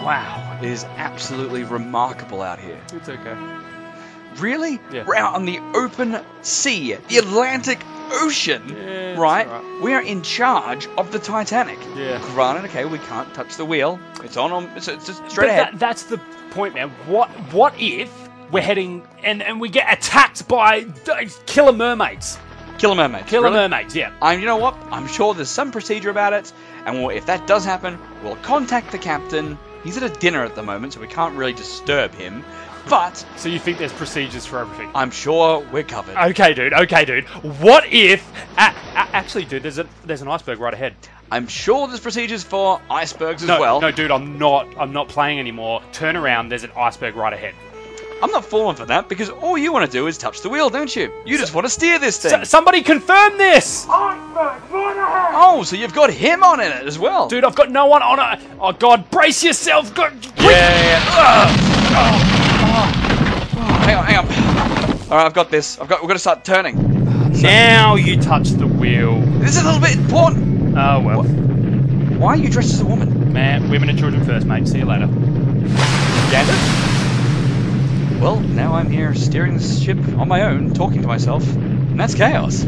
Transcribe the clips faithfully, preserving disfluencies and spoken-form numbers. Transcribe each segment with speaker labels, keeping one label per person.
Speaker 1: Wow.
Speaker 2: It is absolutely remarkable out here.
Speaker 1: It's okay.
Speaker 2: Really?
Speaker 1: Yeah.
Speaker 2: We're out on the open sea, the Atlantic Ocean,
Speaker 1: Yeah, it's
Speaker 2: right?
Speaker 1: alright.
Speaker 2: We are in charge of the Titanic.
Speaker 1: Yeah.
Speaker 2: Granted, okay, we can't touch the wheel. It's on, on it's, it's just
Speaker 1: But
Speaker 2: straight ahead.
Speaker 1: that, that's the point, man. What What if we're heading and, and we get attacked by d- killer mermaids?
Speaker 2: Killer mermaids.
Speaker 1: Killer
Speaker 2: really?
Speaker 1: mermaids, yeah.
Speaker 2: Um, you know what? I'm sure there's some procedure about it, and we'll, if that does happen, we'll contact the captain. He's at a dinner at the moment, so we can't really disturb him. But
Speaker 1: So you think there's procedures for everything?
Speaker 2: I'm sure we're covered.
Speaker 1: Okay, dude. Okay, dude. What if? A- a- actually, dude, there's a there's an iceberg right ahead.
Speaker 2: I'm sure there's procedures for icebergs as
Speaker 1: No,
Speaker 2: well.
Speaker 1: no, dude. I'm not. I'm not playing anymore. Turn around. There's an iceberg right ahead.
Speaker 2: I'm not falling for that because all you want to do is touch the wheel, don't you? You just want to steer this thing.
Speaker 1: S- somebody confirm this,
Speaker 2: Oh, so you've got him on in it as well.
Speaker 1: dude. I've got no one on it. Oh God, brace yourself. Go, quick.
Speaker 2: Yeah, yeah, yeah. Hang on, hang on. All right, I've got this. I've got. We've got to start turning.
Speaker 1: Now you touch the wheel.
Speaker 2: This is a little bit important.
Speaker 1: Oh well,
Speaker 2: Why are you dressed as a woman?
Speaker 1: man. Women and children first, mate. See you later.
Speaker 2: Gandalf? Well, now I'm here steering this ship on my own, talking to myself, and that's chaos.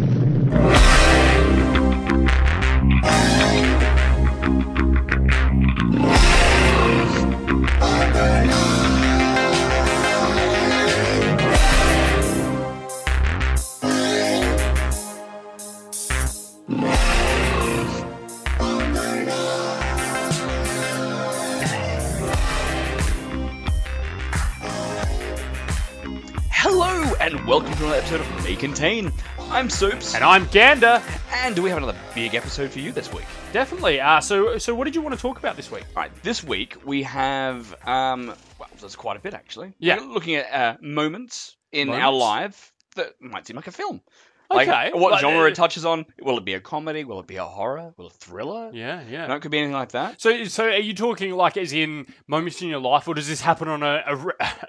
Speaker 2: Hello, and welcome to another episode of May Contain. I'm Soups,
Speaker 1: And I'm Gander.
Speaker 2: and we have another big episode for you this week.
Speaker 1: Definitely. Uh, so, so what did you want to talk about this week?
Speaker 2: All right, this week we have, um, well, there's quite a bit actually.
Speaker 1: Yeah.
Speaker 2: We're looking at uh, moments in our
Speaker 1: Moments?
Speaker 2: life that might seem like a film. Like,
Speaker 1: Okay.
Speaker 2: what
Speaker 1: Like,
Speaker 2: genre
Speaker 1: uh,
Speaker 2: it touches on? Will it be a comedy? Will it be a horror? Will it a thriller?
Speaker 1: Yeah, yeah.
Speaker 2: No, it could be anything like that.
Speaker 1: So, so are you talking like as in moments in your life, or does this happen on a a, re-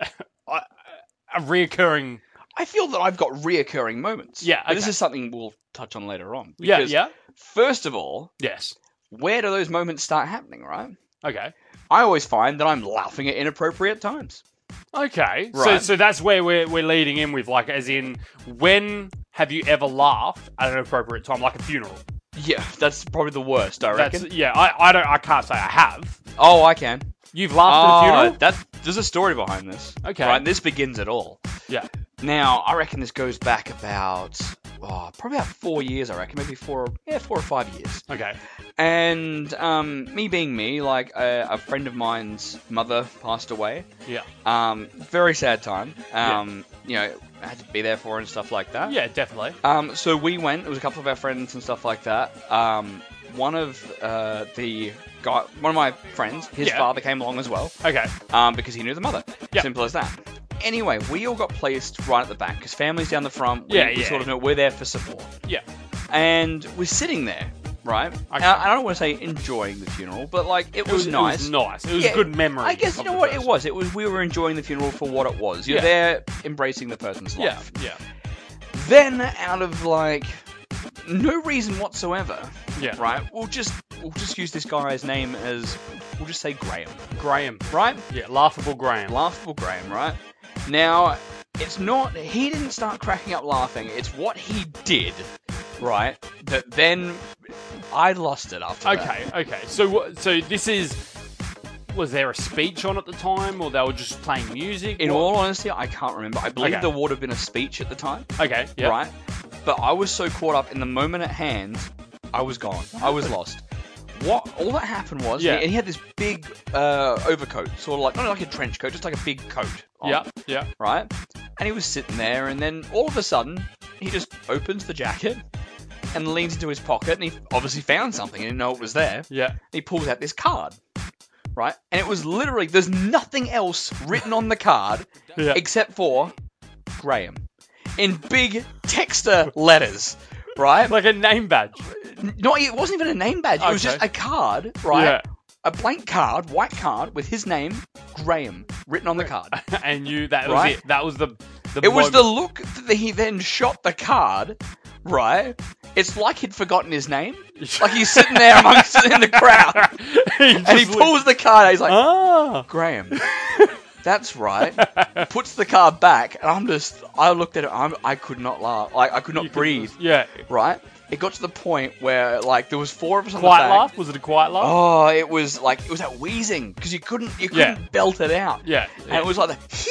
Speaker 1: a, a reoccurring?
Speaker 2: I feel that I've got reoccurring moments.
Speaker 1: Yeah,
Speaker 2: But this
Speaker 1: okay.
Speaker 2: is something we'll touch on later on.
Speaker 1: Yeah,
Speaker 2: Because
Speaker 1: yeah.
Speaker 2: First of all,
Speaker 1: Yes.
Speaker 2: where do those moments start happening, right?
Speaker 1: Okay.
Speaker 2: I always find that I'm laughing at inappropriate times.
Speaker 1: Okay. So,
Speaker 2: Right.
Speaker 1: so that's where we're we're leading in with like as in when have you ever laughed at an appropriate time, like a funeral?
Speaker 2: Yeah, that's probably the worst, I
Speaker 1: That's
Speaker 2: reckon.
Speaker 1: yeah. I, I don't. I can't say I have.
Speaker 2: Oh, I can.
Speaker 1: You've laughed at a
Speaker 2: Oh,
Speaker 1: funeral.
Speaker 2: that, there's a story behind this.
Speaker 1: Okay.
Speaker 2: Right, this begins it all.
Speaker 1: Yeah.
Speaker 2: Now, I reckon this goes back about, oh, probably about four years, I reckon. Maybe four, yeah, four or five years.
Speaker 1: Okay.
Speaker 2: And um, me being me, like a, a friend of mine's mother passed away.
Speaker 1: Yeah.
Speaker 2: Um, very sad time. Um, You know, I had to be there for her and stuff like that.
Speaker 1: Yeah. Definitely.
Speaker 2: Um, so we went. It was a couple of our friends and stuff like that. Um, one of uh, the guy, one of my friends, his
Speaker 1: Yeah.
Speaker 2: father came along as well.
Speaker 1: Okay.
Speaker 2: Um, because he knew the mother.
Speaker 1: Yep.
Speaker 2: Simple as that. Anyway, we all got placed right at the back because family's down the front. We,
Speaker 1: Yeah,
Speaker 2: we
Speaker 1: yeah.
Speaker 2: sort of know we're there for support.
Speaker 1: Yeah.
Speaker 2: And we're sitting there, right? And I, I don't want to say enjoying the funeral, but like it,
Speaker 1: It
Speaker 2: was,
Speaker 1: was
Speaker 2: nice.
Speaker 1: It was nice. It was
Speaker 2: Yeah,
Speaker 1: a good memory.
Speaker 2: I guess you
Speaker 1: of
Speaker 2: know
Speaker 1: the
Speaker 2: what it
Speaker 1: person.
Speaker 2: was. It was we were enjoying the funeral for what it was. You're
Speaker 1: Yeah.
Speaker 2: there embracing the person's
Speaker 1: Yeah.
Speaker 2: life.
Speaker 1: Yeah.
Speaker 2: Then, out of like no reason whatsoever,
Speaker 1: Yeah.
Speaker 2: right? We'll just we'll just use this guy's name as we'll just say Graham,
Speaker 1: Graham.
Speaker 2: right?
Speaker 1: Yeah. Laughable Graham.
Speaker 2: Laughable Graham, right? Now, it's not he didn't start cracking up laughing. It's what he did, right? That then I lost it after that.
Speaker 1: Okay, okay. So, what- so this is. Was there a speech on at the time, or they were just playing music?
Speaker 2: In
Speaker 1: What-
Speaker 2: all honesty, I can't remember. I believe
Speaker 1: Okay.
Speaker 2: there would have been a speech at the time,
Speaker 1: Okay, yeah.
Speaker 2: right? But I was so caught up in the moment at hand, I was gone. I was lost. What all that happened was,
Speaker 1: Yeah.
Speaker 2: he, he had this big uh, overcoat, sort of like not like a trench coat, just like a big coat. On,
Speaker 1: Yeah, yeah.
Speaker 2: Right. And he was sitting there, and then all of a sudden, he just opens the jacket and leans into his pocket, and he obviously found something. He didn't know it was there.
Speaker 1: Yeah.
Speaker 2: He pulls out this card, right? And it was literally there's nothing else written on the card
Speaker 1: Yeah.
Speaker 2: except for Graham in big texter letters, right?
Speaker 1: Like a name badge.
Speaker 2: Not it wasn't even a name badge. It was
Speaker 1: Okay.
Speaker 2: just a card, right?
Speaker 1: Yeah.
Speaker 2: A blank card, white card with his name, Graham, written on the card.
Speaker 1: And you, that was
Speaker 2: Right.
Speaker 1: it. That was the. the
Speaker 2: It was the
Speaker 1: moment.
Speaker 2: look that he then shot the card, right? it's like he'd forgotten his name. Like he's sitting there amongst in the crowd,
Speaker 1: he
Speaker 2: and he pulls the card out. He's like,
Speaker 1: ah.
Speaker 2: Graham, that's right. Puts the card back, and I'm just, I looked at it, I'm, I could not laugh. Like, I could not
Speaker 1: You
Speaker 2: breathe.
Speaker 1: Could, yeah.
Speaker 2: Right? It got to the point where, like, there was four of us on
Speaker 1: Quiet
Speaker 2: the back.
Speaker 1: laugh? Was it a quiet laugh?
Speaker 2: Oh, it was like, it was that wheezing, because you couldn't, you couldn't
Speaker 1: Yeah.
Speaker 2: belt it out.
Speaker 1: Yeah.
Speaker 2: And it was like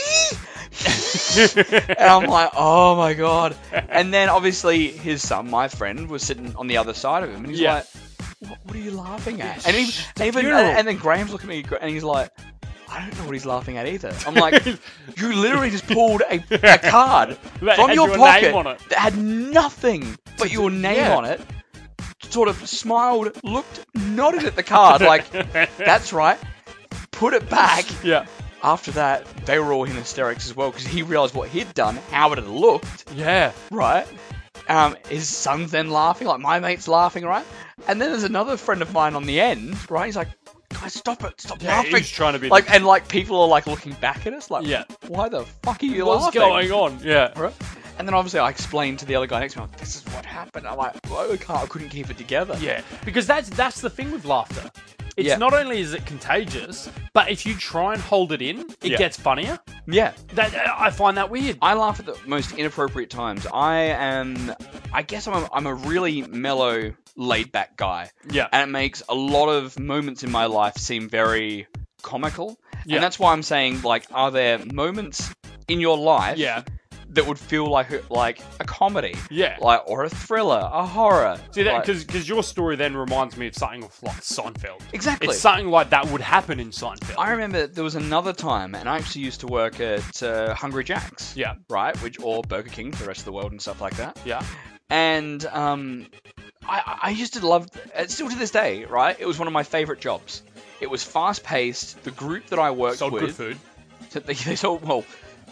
Speaker 2: the, and I'm like, oh my god. And then obviously his son, my friend, was sitting on the other side of him, and he's
Speaker 1: Yeah.
Speaker 2: like, what, what are you laughing at? And he, even,
Speaker 1: funeral.
Speaker 2: and then Graham's looking at me, and he's like, I don't know what he's laughing at either. I'm like, you literally just pulled a, a card
Speaker 1: That
Speaker 2: from
Speaker 1: had
Speaker 2: your
Speaker 1: your
Speaker 2: pocket
Speaker 1: name on it.
Speaker 2: that had nothing but your name
Speaker 1: yeah.
Speaker 2: on it. Sort of smiled, looked, nodded at the card, like, that's right. Put it back.
Speaker 1: Yeah.
Speaker 2: After that, they were all in hysterics as well because he realised what he'd done, how it had looked,
Speaker 1: Yeah.
Speaker 2: right? Um, his son's then laughing, like my mate's laughing, right? And then there's another friend of mine on the end, right? He's like, guys, stop it, stop
Speaker 1: Yeah,
Speaker 2: laughing.
Speaker 1: he's trying to be
Speaker 2: Like, and like people are like looking back at us, like,
Speaker 1: Yeah.
Speaker 2: why the fuck are you
Speaker 1: What's
Speaker 2: laughing?
Speaker 1: going on? Yeah.
Speaker 2: Right? And then obviously I explained to the other guy next to me, like, this is what happened. I'm like, well, I, can't, I couldn't keep it together.
Speaker 1: Yeah. Because that's that's the thing with laughter. It's
Speaker 2: Yeah.
Speaker 1: not only is it contagious, but if you try and hold it in, it
Speaker 2: Yeah.
Speaker 1: gets funnier.
Speaker 2: Yeah.
Speaker 1: That I find that weird.
Speaker 2: I laugh at the most inappropriate times. I am, I guess I'm a, I'm a really mellow, laid-back guy.
Speaker 1: Yeah.
Speaker 2: And it makes a lot of moments in my life seem very comical.
Speaker 1: Yeah.
Speaker 2: And that's why I'm saying, like, are there moments in your life
Speaker 1: Yeah.
Speaker 2: that would feel like a, like a comedy?
Speaker 1: Yeah.
Speaker 2: Like, or a thriller, a horror.
Speaker 1: See that
Speaker 2: like-
Speaker 1: because because your story then reminds me of something like Seinfeld.
Speaker 2: Exactly.
Speaker 1: It's something like that would happen in Seinfeld.
Speaker 2: I remember there was another time, and I actually used to work at uh, Hungry Jack's.
Speaker 1: Yeah.
Speaker 2: Right? Which, or Burger King for the rest of the world and stuff like that.
Speaker 1: Yeah.
Speaker 2: And um, I, I used to love, uh, still to this day, right? It was one of my favorite jobs. It was fast paced. The group that I worked
Speaker 1: Sold
Speaker 2: with,
Speaker 1: good food.
Speaker 2: so they, they sold, well,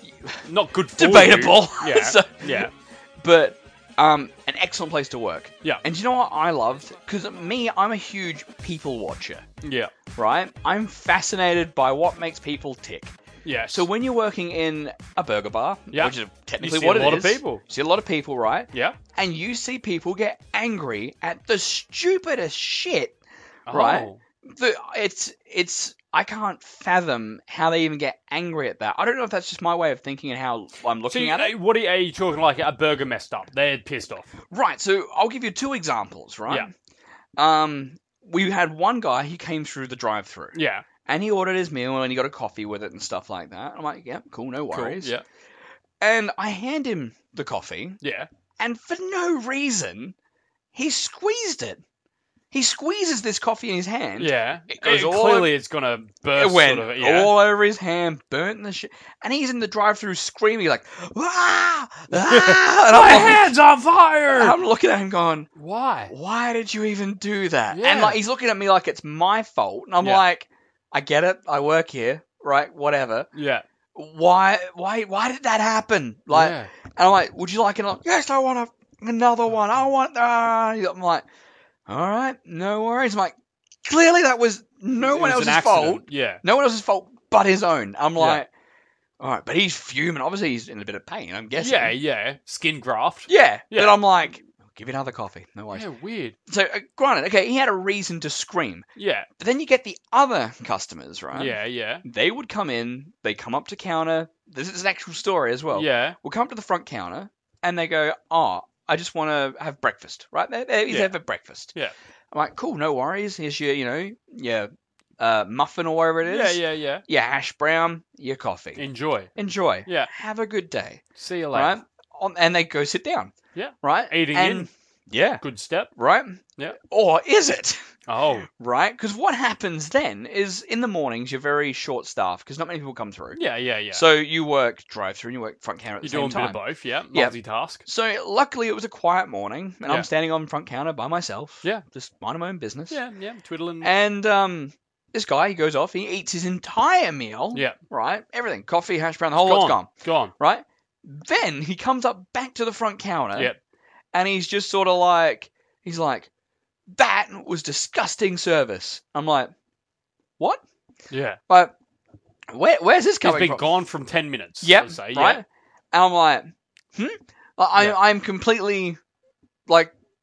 Speaker 1: Not good for
Speaker 2: debatable.
Speaker 1: you. Yeah.
Speaker 2: So-
Speaker 1: yeah.
Speaker 2: but um, an excellent place to work.
Speaker 1: Yeah.
Speaker 2: And do you know what I loved? Because me, I'm a huge people watcher,
Speaker 1: Yeah.
Speaker 2: right? I'm fascinated by what makes people tick.
Speaker 1: Yeah.
Speaker 2: So when you're working in a burger bar,
Speaker 1: Yeah.
Speaker 2: which is technically
Speaker 1: You see
Speaker 2: what
Speaker 1: a
Speaker 2: it
Speaker 1: lot
Speaker 2: is,
Speaker 1: of people.
Speaker 2: you see a lot of people, right?
Speaker 1: Yeah.
Speaker 2: And you see people get angry at the stupidest shit, right?
Speaker 1: Oh.
Speaker 2: The, it's it's I can't fathom how they even get angry at that. I don't know if that's just my way of thinking and how I'm looking
Speaker 1: So,
Speaker 2: at it.
Speaker 1: uh, what are you, are you talking like a burger messed up? They're pissed off.
Speaker 2: Right. So I'll give you two examples. Right. Yeah. Um, we had one guy. He came through the drive-through.
Speaker 1: Yeah.
Speaker 2: And he ordered his meal and he got a coffee with it and stuff like that. I'm like, yeah, cool, no
Speaker 1: Cool.
Speaker 2: worries.
Speaker 1: Yeah.
Speaker 2: And I hand him the coffee,
Speaker 1: Yeah.
Speaker 2: and for no reason, he squeezed it. He squeezes this coffee in his hand.
Speaker 1: Yeah.
Speaker 2: It goes
Speaker 1: Uh,
Speaker 2: all
Speaker 1: clearly, it's gonna burst.
Speaker 2: It went
Speaker 1: sort of, yeah.
Speaker 2: all over his hand, burnt the shit, and he's in the drive-through screaming like, "Ah! ah!" And
Speaker 1: My
Speaker 2: I'm, like,
Speaker 1: hand's on fire.
Speaker 2: and I'm looking at him going,
Speaker 1: Why?
Speaker 2: "Why did you even do that?"
Speaker 1: Yeah.
Speaker 2: And like he's looking at me like it's my fault, and I'm
Speaker 1: Yeah.
Speaker 2: like, "I get it. I work here, right? Whatever.
Speaker 1: Yeah.
Speaker 2: Why? Why? Why did that happen?" Like,
Speaker 1: yeah.
Speaker 2: and I'm like, "Would you like it?" Yes, I want a, another one. I want. Uh, I'm like, all right, no worries. I'm like, clearly that was no
Speaker 1: It
Speaker 2: one
Speaker 1: was
Speaker 2: else's
Speaker 1: an
Speaker 2: fault.
Speaker 1: accident. Yeah.
Speaker 2: No one else's fault but his own. I'm
Speaker 1: Yeah.
Speaker 2: like, all right, but he's fuming. Obviously, he's in a bit of pain. I'm guessing.
Speaker 1: Yeah. Yeah. Skin graft.
Speaker 2: Yeah.
Speaker 1: Yeah.
Speaker 2: But I'm like, give you another coffee. No worries.
Speaker 1: Yeah. Weird.
Speaker 2: So, uh, granted, okay, he had a reason to scream.
Speaker 1: Yeah.
Speaker 2: But then you get the other customers, right?
Speaker 1: Yeah. Yeah.
Speaker 2: They would come in. They come up to counter. This is an actual story as well.
Speaker 1: Yeah.
Speaker 2: We'll come up to the front counter and they go, oh, I just want to have breakfast, right? They, they
Speaker 1: Yeah.
Speaker 2: have a breakfast.
Speaker 1: Yeah.
Speaker 2: I'm like, cool, no worries. Here's your, you know, your uh, muffin or whatever it
Speaker 1: Yeah.
Speaker 2: is.
Speaker 1: Yeah. Yeah.
Speaker 2: Your hash brown, your coffee.
Speaker 1: Enjoy.
Speaker 2: Enjoy.
Speaker 1: Yeah.
Speaker 2: Have a good day.
Speaker 1: See you later.
Speaker 2: Right? On, and they go sit down.
Speaker 1: Yeah.
Speaker 2: Right?
Speaker 1: Eating
Speaker 2: and,
Speaker 1: in.
Speaker 2: Yeah.
Speaker 1: Good step.
Speaker 2: Right?
Speaker 1: Yeah.
Speaker 2: Or is it?
Speaker 1: Oh.
Speaker 2: Right? Because what happens then is in the mornings you're very short staffed because not many people come through.
Speaker 1: Yeah. Yeah. Yeah.
Speaker 2: So you work drive through and you work front counter at the
Speaker 1: You're
Speaker 2: same
Speaker 1: doing a
Speaker 2: time.
Speaker 1: bit of both. Yeah.
Speaker 2: Yeah.
Speaker 1: Multitask.
Speaker 2: So luckily it was a quiet morning and
Speaker 1: Yeah.
Speaker 2: I'm standing on front counter by myself.
Speaker 1: Yeah.
Speaker 2: Just minding my own business.
Speaker 1: Yeah. Yeah. Twiddling.
Speaker 2: And um, this guy, he goes off, he eats his entire meal.
Speaker 1: Yeah.
Speaker 2: Right? Everything. Coffee, hash brown, the whole
Speaker 1: Gone.
Speaker 2: lot's gone.
Speaker 1: Gone.
Speaker 2: Right? Then he comes up back to the front counter.
Speaker 1: Yep.
Speaker 2: And he's just sort of like, he's like, that was disgusting service. I'm like, what?
Speaker 1: Yeah.
Speaker 2: But where, where's this
Speaker 1: He's
Speaker 2: coming
Speaker 1: been
Speaker 2: from?
Speaker 1: gone from ten minutes.
Speaker 2: Yep,
Speaker 1: I'd say.
Speaker 2: right?
Speaker 1: Yeah.
Speaker 2: And I'm like, hmm? I,
Speaker 1: Yeah.
Speaker 2: I'm completely, like,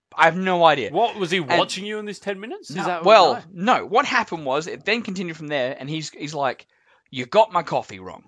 Speaker 2: I have no idea.
Speaker 1: What was he watching you in this ten minutes? Is
Speaker 2: No,
Speaker 1: that
Speaker 2: well,
Speaker 1: right?
Speaker 2: no. What happened was it then continued from there, and he's he's like, "You got my coffee wrong."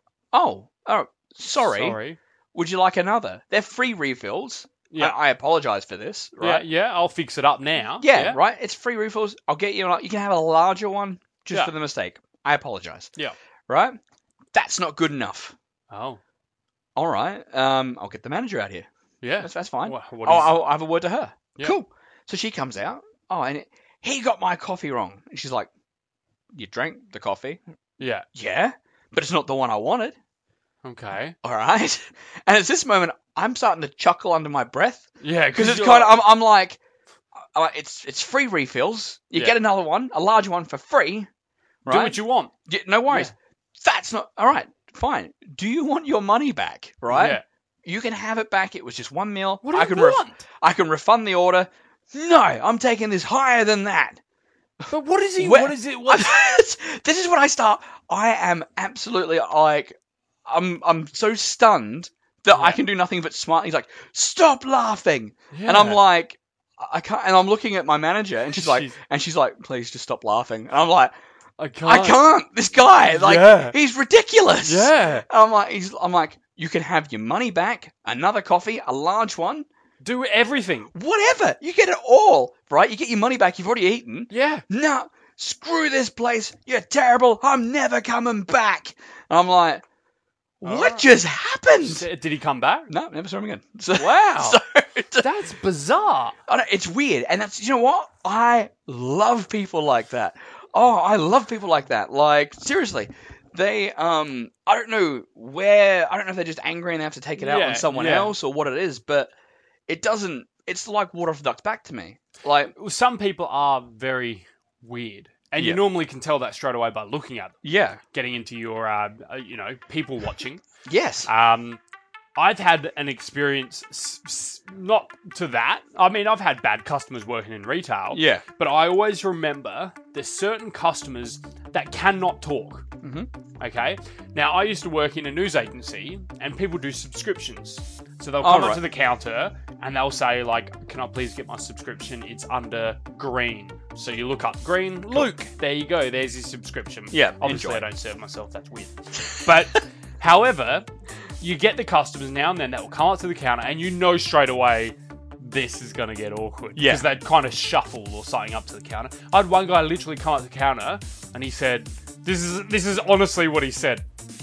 Speaker 2: Oh, oh, sorry.
Speaker 1: Sorry.
Speaker 2: Would you like another? They're free refills.
Speaker 1: Yeah.
Speaker 2: I, I apologize for this. Right?
Speaker 1: Yeah, yeah. I'll fix it up now.
Speaker 2: Yeah,
Speaker 1: yeah.
Speaker 2: right. It's free refills. I'll get you. You can have a larger one just
Speaker 1: Yeah.
Speaker 2: for the mistake. I apologize.
Speaker 1: Yeah.
Speaker 2: Right. That's not good enough.
Speaker 1: Oh.
Speaker 2: All right. Um, I'll get the manager out here.
Speaker 1: Yeah.
Speaker 2: That's that's fine.
Speaker 1: What, what
Speaker 2: I'll,
Speaker 1: is-
Speaker 2: I'll, I'll have a word to her.
Speaker 1: Yeah.
Speaker 2: Cool. So she comes out. Oh, and it, he got my coffee wrong. And she's like, "You drank the coffee?"
Speaker 1: Yeah.
Speaker 2: Yeah, but it's not the one I wanted.
Speaker 1: Okay.
Speaker 2: All right. And at this moment, I'm starting to chuckle under my breath
Speaker 1: Yeah,
Speaker 2: because it's
Speaker 1: you're
Speaker 2: kind of.
Speaker 1: like-
Speaker 2: I'm, I'm like, I'm like, it's it's free refills. You
Speaker 1: Yeah.
Speaker 2: get another one, a large one for free. Right.
Speaker 1: do what you want.
Speaker 2: Yeah, no worries. That's not all right. Fine. Do you want your money back? Right.
Speaker 1: Yeah.
Speaker 2: You can have it back. It was just one meal.
Speaker 1: What do
Speaker 2: I
Speaker 1: you
Speaker 2: can ref-
Speaker 1: want?
Speaker 2: I can refund the order. No, I'm taking this higher than that.
Speaker 1: But what is he?
Speaker 2: Where-
Speaker 1: What is it? What?
Speaker 2: This is when I start. I am absolutely like, I'm I'm so stunned that I
Speaker 1: Yeah.
Speaker 2: can do nothing but smile. He's like, "Stop laughing," and I'm like, I can't. And I'm looking at my manager, and she's like,
Speaker 1: She's-
Speaker 2: and she's like, "Please just stop laughing." And I'm like,
Speaker 1: I can't.
Speaker 2: I can't. This guy, like,
Speaker 1: Yeah.
Speaker 2: he's ridiculous.
Speaker 1: Yeah.
Speaker 2: And I'm like, he's. I'm like, you can have your money back, another coffee, a large one,
Speaker 1: Do everything.
Speaker 2: whatever. You get it all, right? You get your money back. You've already eaten.
Speaker 1: Yeah.
Speaker 2: No, screw this place. You're terrible. I'm never coming back. And I'm like, what
Speaker 1: Alright.
Speaker 2: just happened?
Speaker 1: S- Did he come back?
Speaker 2: No, never saw him again. So,
Speaker 1: Wow.
Speaker 2: so-
Speaker 1: That's bizarre.
Speaker 2: I know, it's weird. And that's, you know what? I love people like that. Oh, I love people like that. Like, seriously. They, um, I don't know where, I don't know if they're just angry and they have to take it out
Speaker 1: Yeah,
Speaker 2: on someone
Speaker 1: yeah.
Speaker 2: else or what it is, but it doesn't, it's like water off the duck's back to me. Like,
Speaker 1: Some people are very weird, and you
Speaker 2: Yeah.
Speaker 1: normally can tell that straight away by looking at them,
Speaker 2: yeah.
Speaker 1: getting into your, uh, uh, you know, people watching.
Speaker 2: Yes.
Speaker 1: Um, I've had an experience, s- s- not to that. I mean, I've had bad customers working in retail.
Speaker 2: yeah.
Speaker 1: But I always remember there's certain customers that cannot talk.
Speaker 2: Mhm.
Speaker 1: Okay? Now, I used to work in a news agency, and people do subscriptions. So they'll
Speaker 2: Oh,
Speaker 1: come up
Speaker 2: right.
Speaker 1: to the counter, and they'll say, like, can I please get my subscription? It's under green. So you look up green. Luke, there you go. There's your subscription.
Speaker 2: Yeah,
Speaker 1: Obviously,
Speaker 2: enjoy.
Speaker 1: I don't serve myself. That's weird. But, however, you get the customers now and then that will come up to the counter, and you know straight away this is going to get awkward.
Speaker 2: Yeah.
Speaker 1: Because they'd kind of shuffle or something up to the counter. I had one guy literally come up to the counter, and he said, this is this is honestly what he said.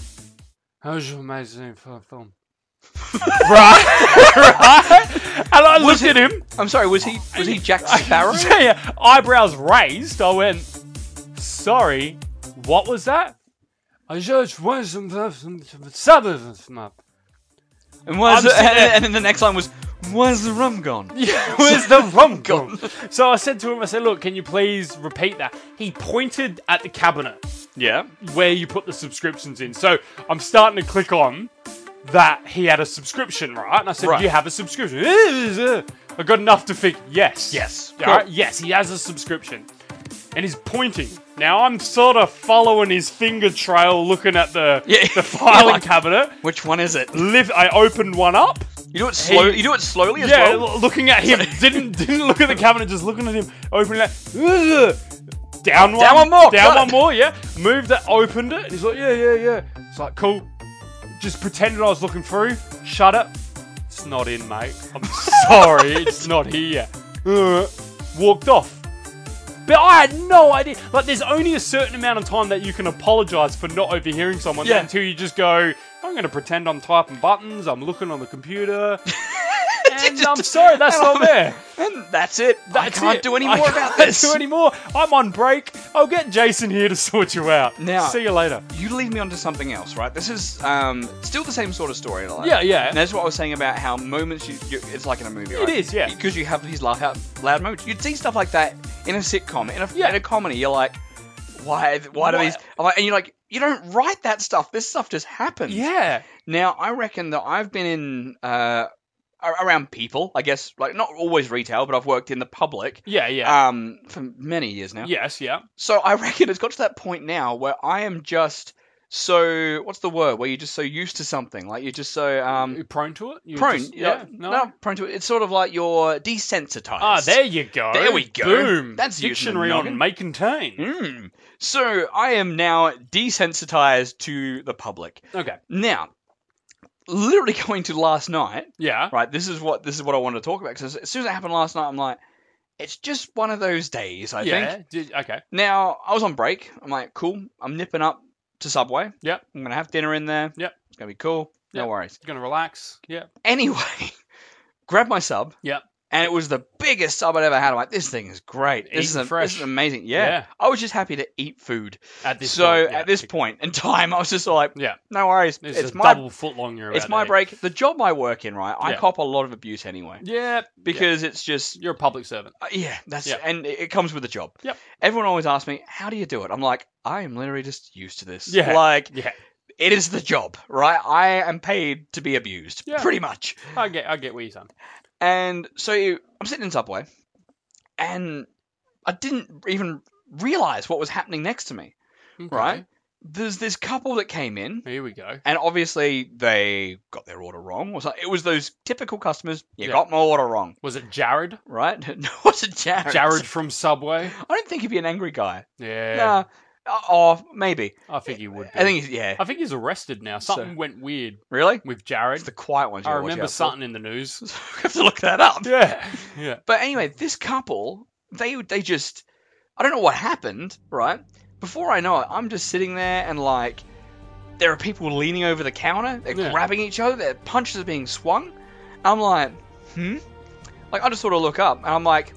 Speaker 1: How's your amazing film? right? right? And I
Speaker 2: Was
Speaker 1: looked at him.
Speaker 2: I'm sorry, was he, was he Jack Sparrow?
Speaker 1: yeah, yeah, eyebrows raised. I went, sorry, what was that? I just want some suburbs map.
Speaker 2: And, was
Speaker 1: I'm sitting there-
Speaker 2: and then the next line was, where's the rum gone?
Speaker 1: Yeah, where's the rum gone? So I said to him, I said, look, can you please repeat that? He pointed at the cabinet
Speaker 2: Yeah.
Speaker 1: where you put the subscriptions in. So I'm starting to click on that he had a subscription, right? And I said,
Speaker 2: Right.
Speaker 1: do you have a subscription? I got enough to think, yes.
Speaker 2: Yes.
Speaker 1: All right, yes, he has a subscription. And he's pointing. Now I'm sort of following his finger trail, looking at the,
Speaker 2: Yeah.
Speaker 1: the filing
Speaker 2: Like-
Speaker 1: cabinet.
Speaker 2: Which one is it?
Speaker 1: Live, I opened one up.
Speaker 2: You do it slow.
Speaker 1: He-
Speaker 2: You do it slowly as
Speaker 1: Yeah,
Speaker 2: well.
Speaker 1: l- looking at him. didn't didn't look at the cabinet, just looking at him. Opening it. Ugh. Down one.
Speaker 2: Down one more,
Speaker 1: Down
Speaker 2: got
Speaker 1: one
Speaker 2: it.
Speaker 1: more, yeah. Moved it, opened it. And he's like, yeah, yeah, yeah. It's like, cool. Just pretended I was looking through. Shut it. It's not in, mate. I'm sorry. It's not here. Uh, walked off. But I had no idea. Like, there's only a certain amount of time that you can apologise for not overhearing someone
Speaker 2: Yeah.
Speaker 1: until you just go, I'm going to pretend I'm typing buttons, I'm looking on the computer. And I'm sorry, that's not there.
Speaker 2: And that's it. I
Speaker 1: That's
Speaker 2: can't
Speaker 1: it.
Speaker 2: do any
Speaker 1: I
Speaker 2: more about
Speaker 1: can't
Speaker 2: this.
Speaker 1: do any more. I'm on break. I'll get Jason here to sort you out.
Speaker 2: Now-
Speaker 1: See you later.
Speaker 2: You lead me on to something else, right? This is um, still the same sort of story. Like.
Speaker 1: Yeah, yeah.
Speaker 2: And that's what I was saying about how moments you, you it's like in a movie, right?
Speaker 1: is, yeah.
Speaker 2: Because you have these laugh out loud moments. You'd see stuff like that in a sitcom, in a,
Speaker 1: Yeah.
Speaker 2: in a comedy. You're like, why? Why do
Speaker 1: Why-
Speaker 2: these? I'm like, and you're like, you don't write that stuff. This stuff just happens.
Speaker 1: Yeah.
Speaker 2: Now I reckon that I've been in uh, a- around people. I guess like not always retail, but I've worked in the public.
Speaker 1: Yeah, yeah.
Speaker 2: Um, for many years now.
Speaker 1: yes, yeah.
Speaker 2: So I reckon it's got to that point now where I am just so what's the word where you're just so used to something, like you're just so um
Speaker 1: You prone to it? You're
Speaker 2: prone.
Speaker 1: just-
Speaker 2: yeah,
Speaker 1: no.
Speaker 2: not prone to it. It's sort of like you're desensitized.
Speaker 1: Ah, there you go.
Speaker 2: There we go.
Speaker 1: Boom.
Speaker 2: That's using the
Speaker 1: dictionary on
Speaker 2: noggin.
Speaker 1: may contain.
Speaker 2: Mm. So I am now desensitized to the public.
Speaker 1: Okay.
Speaker 2: Now, literally going to last night.
Speaker 1: Yeah.
Speaker 2: Right. This is what this is what I wanted to talk about, because as soon as it happened last night, I'm like, it's just one of those days. I
Speaker 1: yeah.
Speaker 2: think.
Speaker 1: Did, okay.
Speaker 2: Now I was on break. I'm like, cool. I'm nipping up to Subway.
Speaker 1: Yep.
Speaker 2: I'm gonna have dinner in there.
Speaker 1: Yep.
Speaker 2: It's gonna be cool. No
Speaker 1: Yep.
Speaker 2: worries.
Speaker 1: Gonna relax. Yeah.
Speaker 2: Anyway, grab my sub.
Speaker 1: Yep.
Speaker 2: And it was the biggest sub I'd ever had. I'm like, this thing is great. This is,
Speaker 1: Eating
Speaker 2: a,
Speaker 1: fresh.
Speaker 2: this is amazing. Yeah.
Speaker 1: Yeah.
Speaker 2: I was just happy to eat food.
Speaker 1: At this
Speaker 2: so
Speaker 1: point, yeah.
Speaker 2: at this point in time, I was just like,
Speaker 1: Yeah.
Speaker 2: no worries.
Speaker 1: This
Speaker 2: it's
Speaker 1: is a
Speaker 2: my
Speaker 1: double foot long you're
Speaker 2: it's
Speaker 1: about
Speaker 2: my
Speaker 1: to
Speaker 2: break. The job I work in, right? I
Speaker 1: Yeah.
Speaker 2: cop a lot of abuse anyway.
Speaker 1: eat. Yeah.
Speaker 2: Because it's just
Speaker 1: yeah. You're a public servant.
Speaker 2: uh, yeah, that's
Speaker 1: Yeah.
Speaker 2: and it it comes with the job.
Speaker 1: Yep.
Speaker 2: Everyone always asks me, how do you do it? I'm like, I am literally just used to this.
Speaker 1: Yeah.
Speaker 2: Like,
Speaker 1: Yeah.
Speaker 2: it is the job, right? I am paid to be abused,
Speaker 1: Yeah.
Speaker 2: pretty much.
Speaker 1: I get. I get what you're saying.
Speaker 2: And so I'm sitting in Subway, and I didn't even realize what was happening next to me,
Speaker 1: Okay.
Speaker 2: right? There's this couple that came in,
Speaker 1: Here we go.
Speaker 2: and obviously they got their order wrong. Or something. It was those typical customers, you
Speaker 1: Yeah.
Speaker 2: got my order wrong,
Speaker 1: Was it Jared?
Speaker 2: right? No, what's it, Jared?
Speaker 1: Jared from Subway.
Speaker 2: I don't think he'd be an angry guy.
Speaker 1: Yeah.
Speaker 2: Nah. Uh, oh, maybe.
Speaker 1: I think he would. Be.
Speaker 2: I think he's, yeah.
Speaker 1: I think he's arrested now. Something
Speaker 2: So-
Speaker 1: went weird
Speaker 2: Really?
Speaker 1: with Jared.
Speaker 2: It's the quiet ones you
Speaker 1: I
Speaker 2: gotta watch
Speaker 1: remember
Speaker 2: out for.
Speaker 1: something in the news.
Speaker 2: I have to look that up.
Speaker 1: Yeah. Yeah.
Speaker 2: But anyway, this couple, they they just, I don't know what happened, right? Before I know it, I'm just sitting there and like, there are people leaning over the counter, they're
Speaker 1: Yeah.
Speaker 2: grabbing each other, their punches are being swung. I'm like, hmm? Like, I just sort of look up and I'm like,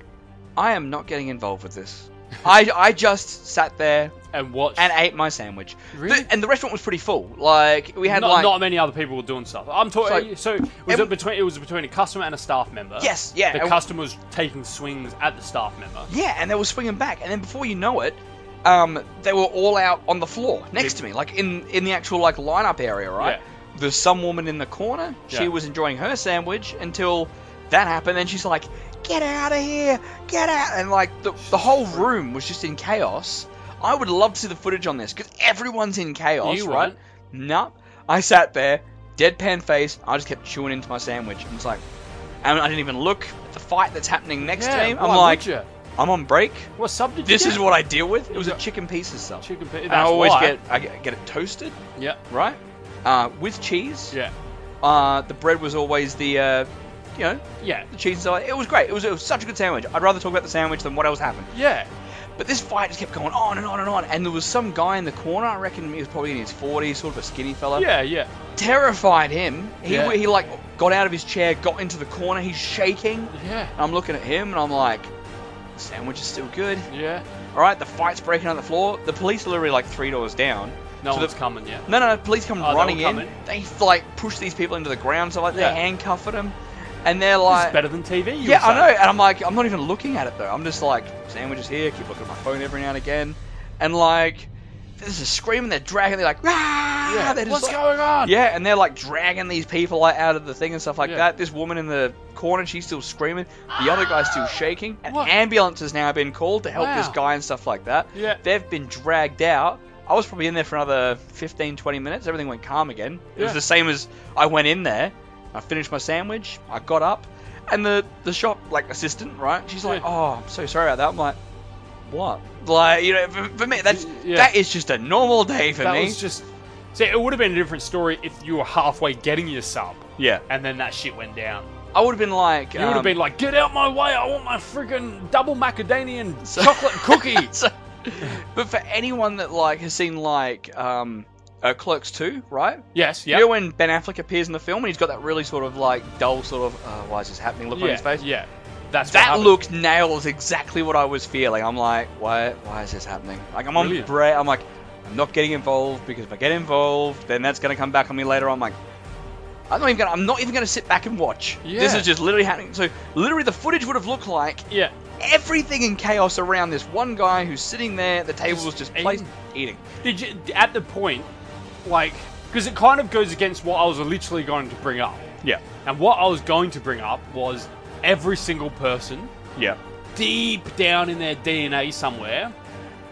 Speaker 2: I am not getting involved with this. I, I just sat there
Speaker 1: And watch.
Speaker 2: and ate my sandwich.
Speaker 1: Really?
Speaker 2: The- and the restaurant was pretty full. Like, we had
Speaker 1: not,
Speaker 2: like...
Speaker 1: not many other people were doing stuff. I'm talking. So, was
Speaker 2: every-
Speaker 1: it between? It was between a customer and a staff member.
Speaker 2: Yes, yeah.
Speaker 1: The
Speaker 2: and-
Speaker 1: customer was taking swings at the staff member.
Speaker 2: Yeah, and they were swinging back, and then before you know it, um, they were all out on the floor next to me, like in in the actual like lineup area, right? There's some woman in the corner. She
Speaker 1: Yeah.
Speaker 2: was enjoying her sandwich until that happened. Then she's like, "Get out of here! Get out!" And like the the whole room was just in chaos. I would love to see the footage on this because everyone's in chaos,
Speaker 1: You
Speaker 2: right?
Speaker 1: weren't.
Speaker 2: No, I sat there, deadpan face. I just kept chewing into my sandwich. And it's like, and I didn't even look at the fight that's happening next
Speaker 1: Yeah,
Speaker 2: to me. I'm
Speaker 1: why
Speaker 2: like,
Speaker 1: would you?
Speaker 2: I'm on break.
Speaker 1: What sub did you
Speaker 2: This
Speaker 1: get?
Speaker 2: is what I deal with. It was
Speaker 1: You
Speaker 2: a
Speaker 1: got-
Speaker 2: chicken pieces sub.
Speaker 1: Chicken. Pe-
Speaker 2: And
Speaker 1: That's
Speaker 2: I always
Speaker 1: why.
Speaker 2: get I get, get it toasted,
Speaker 1: Yeah.
Speaker 2: right? Uh, with cheese.
Speaker 1: Yeah.
Speaker 2: Uh, the bread was always the, uh, you know,
Speaker 1: Yeah.
Speaker 2: the cheese and stuff. It was great. It was, it was such a good sandwich. I'd rather talk about the sandwich than what else happened.
Speaker 1: Yeah.
Speaker 2: But this fight just kept going on and on and on. And there was some guy in the corner. I reckon he was probably in his forties, sort of a skinny fella.
Speaker 1: Yeah. Yeah.
Speaker 2: Terrified him. He
Speaker 1: Yeah.
Speaker 2: he like got out of his chair, got into the corner. He's shaking.
Speaker 1: Yeah.
Speaker 2: I'm looking at him and I'm like, the sandwich is still good.
Speaker 1: Yeah.
Speaker 2: All right, the fight's breaking on the floor. The police are literally like three doors down.
Speaker 1: No
Speaker 2: So
Speaker 1: one's
Speaker 2: the-
Speaker 1: coming yet.
Speaker 2: No, no, no. Police come
Speaker 1: Oh, they
Speaker 2: running
Speaker 1: were
Speaker 2: in.
Speaker 1: coming?
Speaker 2: They like push these people into the ground, so like
Speaker 1: Yeah.
Speaker 2: they handcuff them, and they're
Speaker 1: This
Speaker 2: like,
Speaker 1: is better than T V. You
Speaker 2: yeah,
Speaker 1: were
Speaker 2: I know.
Speaker 1: saying.
Speaker 2: And I'm like, I'm not even looking at it though. I'm just like, sandwiches here. Keep looking at my phone every now and again, and like, there's a screaming. They're dragging. They're like, ah!
Speaker 1: Yeah.
Speaker 2: They're just
Speaker 1: What's
Speaker 2: like-
Speaker 1: going on?
Speaker 2: Yeah, and they're like dragging these people like, out of the thing and stuff like
Speaker 1: Yeah.
Speaker 2: that. This woman in the corner, she's still screaming. The other guy's still shaking. An
Speaker 1: What?
Speaker 2: ambulance has now been called to help
Speaker 1: Wow.
Speaker 2: this guy and stuff like that.
Speaker 1: Yeah.
Speaker 2: They've been dragged out. I was probably in there for another fifteen, twenty minutes. Everything went calm again. It was
Speaker 1: Yeah.
Speaker 2: the same as I went in there. I finished my sandwich. I got up. And the, the shop, like, assistant, right? She's like,
Speaker 1: Yeah.
Speaker 2: oh, I'm so sorry about that. I'm like, what? Like, you know, for, for me, that's
Speaker 1: Yeah.
Speaker 2: that is just a normal day for
Speaker 1: That
Speaker 2: me.
Speaker 1: was just. See, it would have been a different story if you were halfway getting your sub
Speaker 2: yeah.
Speaker 1: and then that shit went down.
Speaker 2: I would have been like...
Speaker 1: You would have
Speaker 2: um,
Speaker 1: been like, "Get out my way! I want my freaking double macadamia
Speaker 2: So-
Speaker 1: chocolate cookie."
Speaker 2: so, but for anyone that like has seen like um, uh, Clerks two, right?
Speaker 1: Yes.
Speaker 2: You
Speaker 1: Yeah.
Speaker 2: know when Ben Affleck appears in the film and he's got that really sort of like dull sort of uh, why is this happening look on
Speaker 1: Yeah.
Speaker 2: his face?
Speaker 1: Yeah. That's what
Speaker 2: That
Speaker 1: happened.
Speaker 2: look nails exactly what I was feeling. I'm like, why? Why is this happening? Like I'm on
Speaker 1: Brilliant.
Speaker 2: break. I'm like, I'm not getting involved because if I get involved, then that's gonna come back on me later on. I'm like, I'm not even gonna. I'm not even gonna sit back and watch. This
Speaker 1: Yeah.
Speaker 2: is just literally happening. So literally, the footage would have looked like
Speaker 1: Yeah.
Speaker 2: everything in chaos around this one guy who's sitting there. The table was just placed eating.
Speaker 1: Did you at the point, like, because it kind of goes against what I was literally going to bring up,
Speaker 2: Yeah.
Speaker 1: and what I was going to bring up was every single person
Speaker 2: Yeah.
Speaker 1: deep down in their D N A somewhere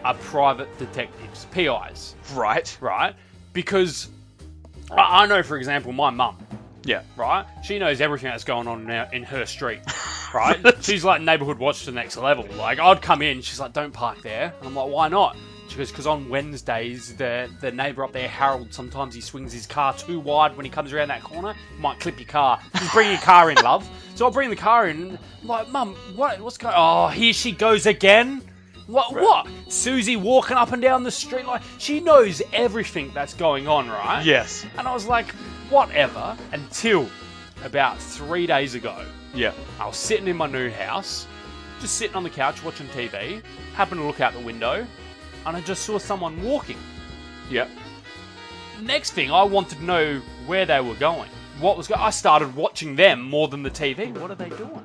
Speaker 1: are private detectives, P Is,
Speaker 2: Right.
Speaker 1: right? Because I, I know, for example, my mum,
Speaker 2: Yeah.
Speaker 1: right? She knows everything that's going on now in her street, right? She's like neighborhood watch to the next level. Like, I'd come in, she's like, don't park there. And I'm like, why not? She goes, because on Wednesdays, the the neighbour up there, Harold, sometimes he swings his car too wide when he comes around that corner. He might clip your car. Just bring your car in, love. So I'll bring the car in. And I'm like, Mum, what, what's going on? Oh, here she goes again. What?
Speaker 2: Right.
Speaker 1: What? Susie walking up and down the street. Like, she knows everything that's going on, right?
Speaker 2: Yes.
Speaker 1: And I was like, whatever, until about three days ago.
Speaker 2: Yeah.
Speaker 1: I was sitting in my new house, just sitting on the couch watching T V, happened to look out the window, and I just saw someone walking.
Speaker 2: Yeah.
Speaker 1: Next thing, I wanted to know where they were going. What was go- I started watching them more than the T V. What are they doing?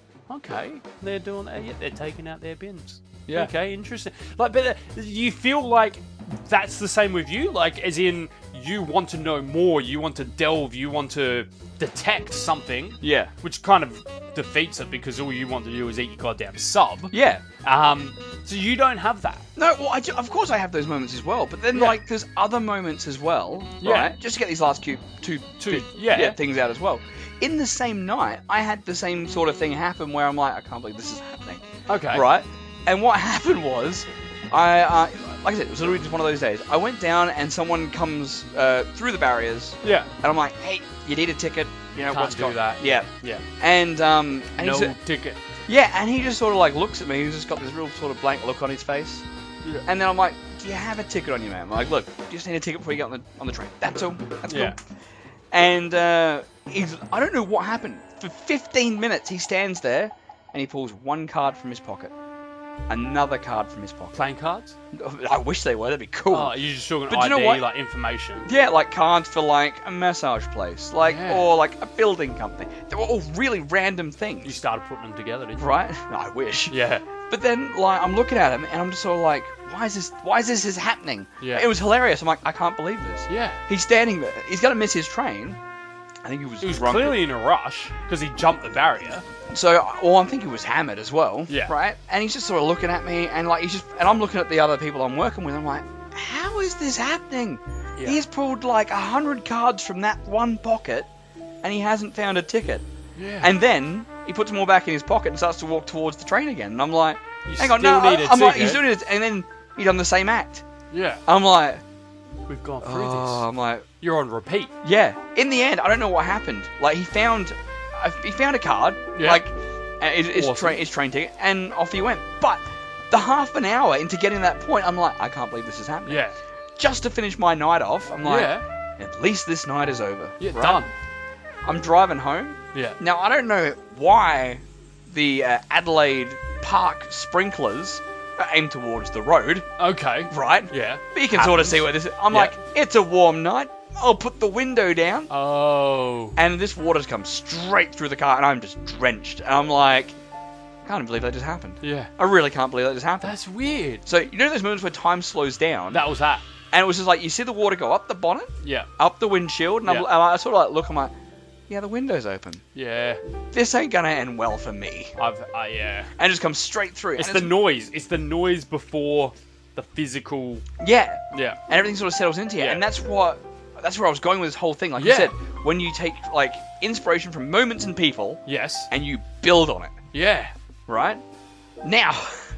Speaker 1: Okay, they're doing that. Yeah, they're taking out their bins.
Speaker 2: Yeah.
Speaker 1: Okay, interesting. Like, but uh, you feel like that's the same with you? Like, as in, you want to know more, you want to delve, you want to detect something,
Speaker 2: Yeah.
Speaker 1: which kind of defeats it because all you want to do is eat your goddamn sub.
Speaker 2: Yeah.
Speaker 1: Um, so you don't have that.
Speaker 2: No, well, I do, of course I have those moments as well, but then
Speaker 1: Yeah.
Speaker 2: like there's other moments as well,
Speaker 1: Yeah.
Speaker 2: right? Just to get these last two, two,
Speaker 1: Two,
Speaker 2: two
Speaker 1: yeah.
Speaker 2: things out as well. In the same night, I had the same sort of thing happen where I'm like, I can't believe this is happening,
Speaker 1: Okay.
Speaker 2: right? And what happened was, I, uh, like I said, it was literally just one of those days. I went down and someone comes uh, through the barriers,
Speaker 1: Yeah.
Speaker 2: and I'm like, hey, you need a ticket, you know,
Speaker 1: Can't
Speaker 2: what's
Speaker 1: do
Speaker 2: going
Speaker 1: that.
Speaker 2: Yeah.
Speaker 1: Yeah.
Speaker 2: And, um, and
Speaker 1: No
Speaker 2: he's,
Speaker 1: ticket.
Speaker 2: yeah, and he just sort of like looks at me. He's just got this real sort of blank look on his face.
Speaker 1: Yeah.
Speaker 2: And then I'm like, "Do you have a ticket on you, man?" I'm like, "Look, you just need a ticket before you get on the on the train. That's all. That's
Speaker 1: Yeah.
Speaker 2: cool." And uh, he's I don't know what happened. For fifteen minutes, he stands there and he pulls one card from his pocket, another card from his pocket.
Speaker 1: Playing cards?
Speaker 2: I wish they were. That'd be cool.
Speaker 1: Oh, you just talking
Speaker 2: But you know
Speaker 1: I D,
Speaker 2: what?
Speaker 1: like information.
Speaker 2: Yeah, like cards for like a massage place, like
Speaker 1: Yeah.
Speaker 2: or like a building company. They were all really random things,
Speaker 1: You started putting them together, didn't you?
Speaker 2: right? I wish.
Speaker 1: Yeah.
Speaker 2: But then, like, I'm looking at him, and I'm just sort of like, why is this? Why is this is happening?
Speaker 1: Yeah.
Speaker 2: It was hilarious. I'm like, I can't believe this.
Speaker 1: Yeah.
Speaker 2: He's standing there. He's gonna miss his train. I think he was.
Speaker 1: He was
Speaker 2: drunk.
Speaker 1: clearly in a rush because he jumped the barrier.
Speaker 2: So, well, I think he was hammered as well.
Speaker 1: Yeah.
Speaker 2: Right. And he's just sort of looking at me, and like he's just, and I'm looking at the other people I'm working with. I'm like, how is this happening?
Speaker 1: Yeah.
Speaker 2: He's pulled like a hundred cards from that one pocket, and he hasn't found a ticket.
Speaker 1: Yeah.
Speaker 2: And then he puts them all back in his pocket and starts to walk towards the train again. And I'm like,
Speaker 1: You
Speaker 2: hang on,
Speaker 1: still
Speaker 2: no,
Speaker 1: need a
Speaker 2: I'm like,
Speaker 1: ticket.
Speaker 2: he's doing it, and then he done the same act.
Speaker 1: yeah.
Speaker 2: I'm like,
Speaker 1: We've gone through
Speaker 2: oh,
Speaker 1: this.
Speaker 2: I'm like,
Speaker 1: You're on repeat.
Speaker 2: yeah. In the end, I don't know what happened. Like he found, uh, he found a card,
Speaker 1: Yeah.
Speaker 2: like uh, his, his,
Speaker 1: Awesome.
Speaker 2: train, his train ticket, and off he went. But the half an hour into getting that point, I'm like, I can't believe this is happening.
Speaker 1: Yeah.
Speaker 2: Just to finish my night off, I'm like,
Speaker 1: yeah.
Speaker 2: at least this night is over.
Speaker 1: Yeah.
Speaker 2: right?
Speaker 1: Done.
Speaker 2: I'm driving home.
Speaker 1: Yeah.
Speaker 2: Now, I don't know why the uh, Adelaide Park sprinklers are aimed towards the road,
Speaker 1: Okay.
Speaker 2: right?
Speaker 1: Yeah.
Speaker 2: But you can sort of
Speaker 1: Happens.
Speaker 2: see where this is. I'm
Speaker 1: Yeah.
Speaker 2: like, it's a warm night. I'll put the window down.
Speaker 1: Oh.
Speaker 2: And this water's come straight through the car, and I'm just drenched. And I'm like, I can't believe that just happened.
Speaker 1: Yeah.
Speaker 2: I really can't believe that just happened.
Speaker 1: That's weird.
Speaker 2: So, you know those moments where time slows down?
Speaker 1: That was that.
Speaker 2: And it was just like, you see the water go up the bonnet,
Speaker 1: Yeah.
Speaker 2: up the windshield, and, I'm,
Speaker 1: Yeah.
Speaker 2: and I sort of like look, I'm like, yeah, the window's open.
Speaker 1: Yeah.
Speaker 2: This ain't gonna end well for me.
Speaker 1: I've. Uh, yeah.
Speaker 2: And just comes straight through.
Speaker 1: It's
Speaker 2: and
Speaker 1: the noise. It's the noise before the physical.
Speaker 2: Yeah,
Speaker 1: Yeah.
Speaker 2: and everything sort of settles into you,
Speaker 1: Yeah.
Speaker 2: and that's what that's where I was going with this whole thing. Like
Speaker 1: Yeah.
Speaker 2: you said, when you take like inspiration from moments and people
Speaker 1: Yes.
Speaker 2: and you build on it,
Speaker 1: Yeah.
Speaker 2: right? Now,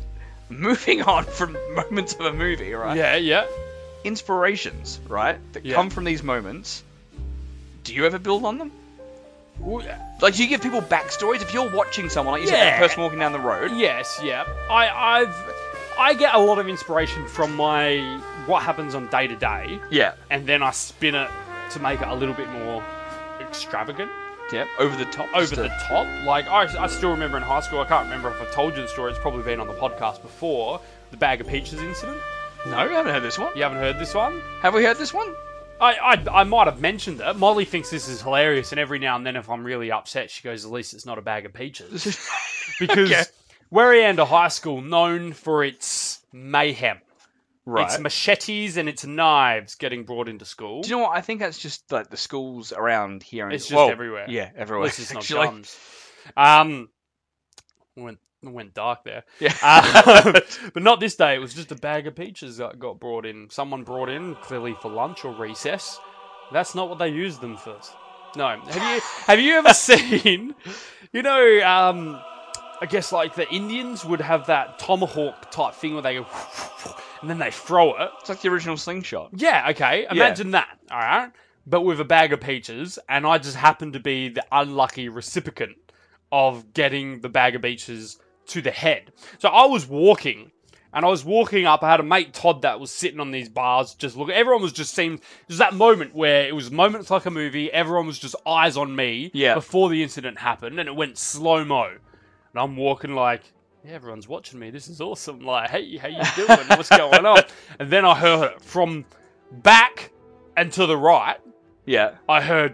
Speaker 2: moving on from moments of a movie, right?
Speaker 1: Yeah. Yeah.
Speaker 2: Inspirations, right, that
Speaker 1: Yeah.
Speaker 2: come from these moments. Do you ever build on them?
Speaker 1: Well,
Speaker 2: Like, do you give people backstories? If you're watching someone, like you said,
Speaker 1: Yeah.
Speaker 2: that person walking down the road.
Speaker 1: Yes, yeah. I, I've, I get a lot of inspiration from my what happens on day to day,
Speaker 2: Yeah.
Speaker 1: and then I spin it to make it a little bit more extravagant,
Speaker 2: Yeah. Over the top.
Speaker 1: over
Speaker 2: just
Speaker 1: the
Speaker 2: to-
Speaker 1: top. Like I, I still remember in high school. I can't remember if I've told you the story. It's probably been on the podcast before. The bag of peaches incident.
Speaker 2: No, we haven't heard this one.
Speaker 1: You haven't heard this one?
Speaker 2: Have we heard this one?
Speaker 1: I, I, I might have mentioned it. Molly thinks this is hilarious, and every now and then, if I'm really upset, she goes, "At least it's not a bag of peaches." Because
Speaker 2: Okay.
Speaker 1: Warianda High School, known for its mayhem.
Speaker 2: Right.
Speaker 1: It's machetes and it's knives getting brought into school.
Speaker 2: Do you know what? I think that's just like the schools around here. And
Speaker 1: It's just
Speaker 2: well,
Speaker 1: everywhere.
Speaker 2: Yeah,
Speaker 1: At
Speaker 2: everywhere.
Speaker 1: least it's not
Speaker 2: actually.
Speaker 1: guns. Um, we went It went dark there.
Speaker 2: Yeah.
Speaker 1: Uh, but not this day. It was just a bag of peaches that got brought in. Someone brought in, clearly for lunch or recess. That's not what they used them for. No. Have you have you ever seen, you know, um, I guess like the Indians would have that tomahawk type thing where they go, and then they throw it.
Speaker 2: It's like the original slingshot.
Speaker 1: Yeah, okay. Imagine that, all right? But with a bag of peaches, and I just happened to be the unlucky recipient of getting the bag of peaches to the head. So I was walking, and I was walking up. I had a mate, Todd, that was sitting on these bars, just looking. Everyone was just seeing. There's that moment where it was moments like a movie. Everyone was just eyes on me
Speaker 2: Yeah.
Speaker 1: before the incident happened, and it went slow mo. And I'm walking like, yeah, everyone's watching me. This is awesome. Like, hey, how you doing? What's going on? And then I heard it from back and to the right.
Speaker 2: Yeah.
Speaker 1: I heard.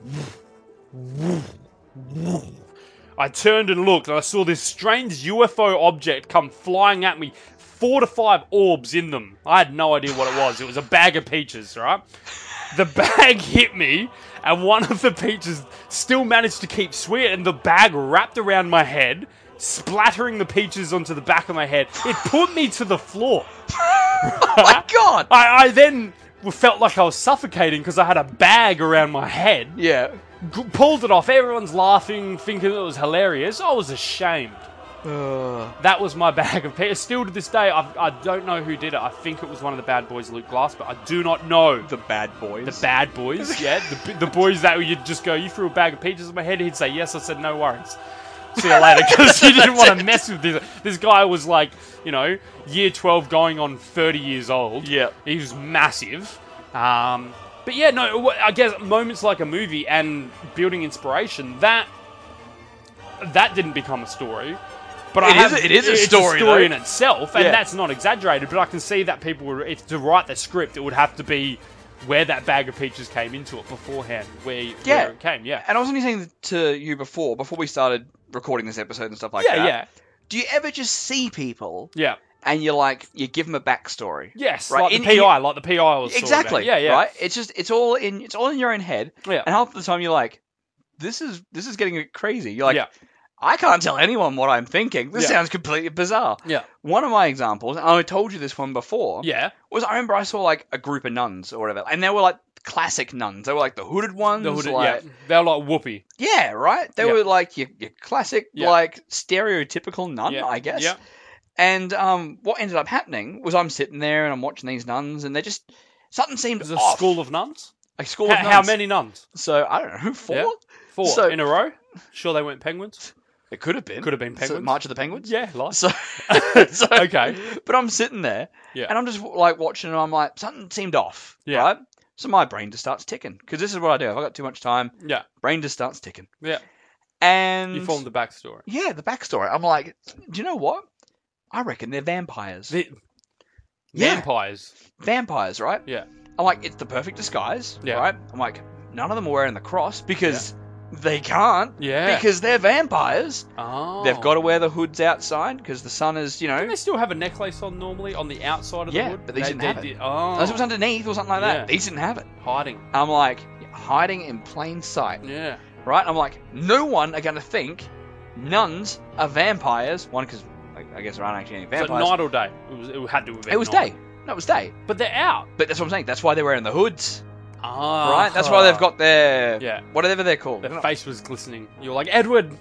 Speaker 1: I turned and looked, and I saw this strange U F O object come flying at me. Four to five orbs in them. I had no idea what it was. It was a bag of peaches, right? The bag hit me, and one of the peaches still managed to keep sweet, and the bag wrapped around my head, splattering the peaches onto the back of my head. It put me to the floor.
Speaker 2: Oh my god!
Speaker 1: I, I then felt like I was suffocating because I had a bag around my head.
Speaker 2: Yeah.
Speaker 1: G- pulled it off. Everyone's laughing, thinking it was hilarious. I was ashamed.
Speaker 2: Uh,
Speaker 1: That was my bag of peaches. Still to this day, I, I don't know who did it. I think it was one of the bad boys, Luke Glass, but I do not know.
Speaker 2: the bad boys.
Speaker 1: The bad boys, yeah. The, the boys that you'd just go, you threw a bag of peaches at my head, he'd say yes. I said, no worries. See you later, because he didn't want to mess with this. This guy was like, you know, year twelve going on thirty years old.
Speaker 2: Yeah.
Speaker 1: He was massive. Um, but yeah, no, I guess moments like a movie and building inspiration, that that didn't become a story. But I
Speaker 2: It is-
Speaker 1: have,
Speaker 2: it is a
Speaker 1: it's
Speaker 2: story,
Speaker 1: a story
Speaker 2: though.
Speaker 1: in itself, and
Speaker 2: Yeah.
Speaker 1: that's not exaggerated. But I can see that people were, if to write the script, it would have to be where that bag of peaches came into it beforehand, where,
Speaker 2: Yeah.
Speaker 1: where it came. Yeah,
Speaker 2: And I was only saying to you before, before we started recording this episode and stuff like
Speaker 1: yeah,
Speaker 2: that.
Speaker 1: yeah,
Speaker 2: Do you ever just see people
Speaker 1: yeah.
Speaker 2: and you're like, you give them a backstory?
Speaker 1: Yes,
Speaker 2: Right,
Speaker 1: like
Speaker 2: in-
Speaker 1: the P I,
Speaker 2: in-
Speaker 1: like the P I was
Speaker 2: Exactly.
Speaker 1: Yeah, yeah.
Speaker 2: Right. It's just it's all in it's all in your own head.
Speaker 1: Yeah.
Speaker 2: And half the time you're like, this is this is getting a bit crazy. You're like,
Speaker 1: Yeah.
Speaker 2: I can't tell anyone what I'm thinking. This
Speaker 1: Yeah.
Speaker 2: sounds completely bizarre.
Speaker 1: Yeah.
Speaker 2: One of my examples, and I told you this one before,
Speaker 1: Yeah.
Speaker 2: was I remember I saw like a group of nuns or whatever, and they were like classic nuns. They were like the hooded ones.
Speaker 1: The hooded,
Speaker 2: like,
Speaker 1: yeah. They're like whoopee.
Speaker 2: yeah, right? They
Speaker 1: Yeah.
Speaker 2: were like your, your classic,
Speaker 1: Yeah.
Speaker 2: like stereotypical nun,
Speaker 1: Yeah.
Speaker 2: I guess.
Speaker 1: Yeah.
Speaker 2: And um, what ended up happening was I'm sitting there and I'm watching these nuns, and they just something seemed
Speaker 1: Is it a
Speaker 2: off.
Speaker 1: school of nuns?
Speaker 2: a school
Speaker 1: How,
Speaker 2: of nuns.
Speaker 1: how many nuns?
Speaker 2: So I don't know, four.
Speaker 1: Yeah. Four
Speaker 2: So-
Speaker 1: in a row? Sure they weren't penguins?
Speaker 2: It could have been.
Speaker 1: Could have been
Speaker 2: So
Speaker 1: penguins.
Speaker 2: March of the Penguins.
Speaker 1: Yeah, like.
Speaker 2: So, so
Speaker 1: Okay.
Speaker 2: But I'm sitting there,
Speaker 1: Yeah.
Speaker 2: and I'm just like watching, and I'm like, something seemed off,
Speaker 1: Yeah.
Speaker 2: right? So my brain just starts ticking because this is what I do. If I got too much time,
Speaker 1: Yeah.
Speaker 2: brain just starts ticking.
Speaker 1: Yeah.
Speaker 2: And
Speaker 1: You formed the backstory.
Speaker 2: yeah, the backstory. I'm like, do you know what? I reckon they're vampires.
Speaker 1: The
Speaker 2: Yeah.
Speaker 1: vampires.
Speaker 2: vampires, right?
Speaker 1: Yeah.
Speaker 2: I'm like, it's the perfect disguise,
Speaker 1: Yeah.
Speaker 2: right? I'm like, none of them are wearing the cross because they can't.
Speaker 1: Yeah.
Speaker 2: Because they're vampires.
Speaker 1: Oh.
Speaker 2: They've got to wear the hoods outside because the sun is, you know.
Speaker 1: Don't they still have a necklace on normally on the outside of
Speaker 2: Yeah,
Speaker 1: the hood?
Speaker 2: but these
Speaker 1: They-
Speaker 2: didn't
Speaker 1: they
Speaker 2: have it.
Speaker 1: did- Oh.
Speaker 2: Unless it was underneath or something like that.
Speaker 1: Yeah.
Speaker 2: These didn't have it.
Speaker 1: hiding.
Speaker 2: I'm like, hiding in plain sight,
Speaker 1: Yeah.
Speaker 2: right? I'm like, no one are going to think nuns are vampires. One, because I guess there aren't actually any
Speaker 1: So
Speaker 2: vampires.
Speaker 1: night or day? It, was, it had to have been
Speaker 2: it was
Speaker 1: night.
Speaker 2: day. No, it was day.
Speaker 1: But they're out.
Speaker 2: But that's what I'm saying. That's why they're wearing the hoods,
Speaker 1: Ah.
Speaker 2: right? That's why they've got their,
Speaker 1: Yeah.
Speaker 2: whatever they're called.
Speaker 1: Their face was glistening. You're like, Edward,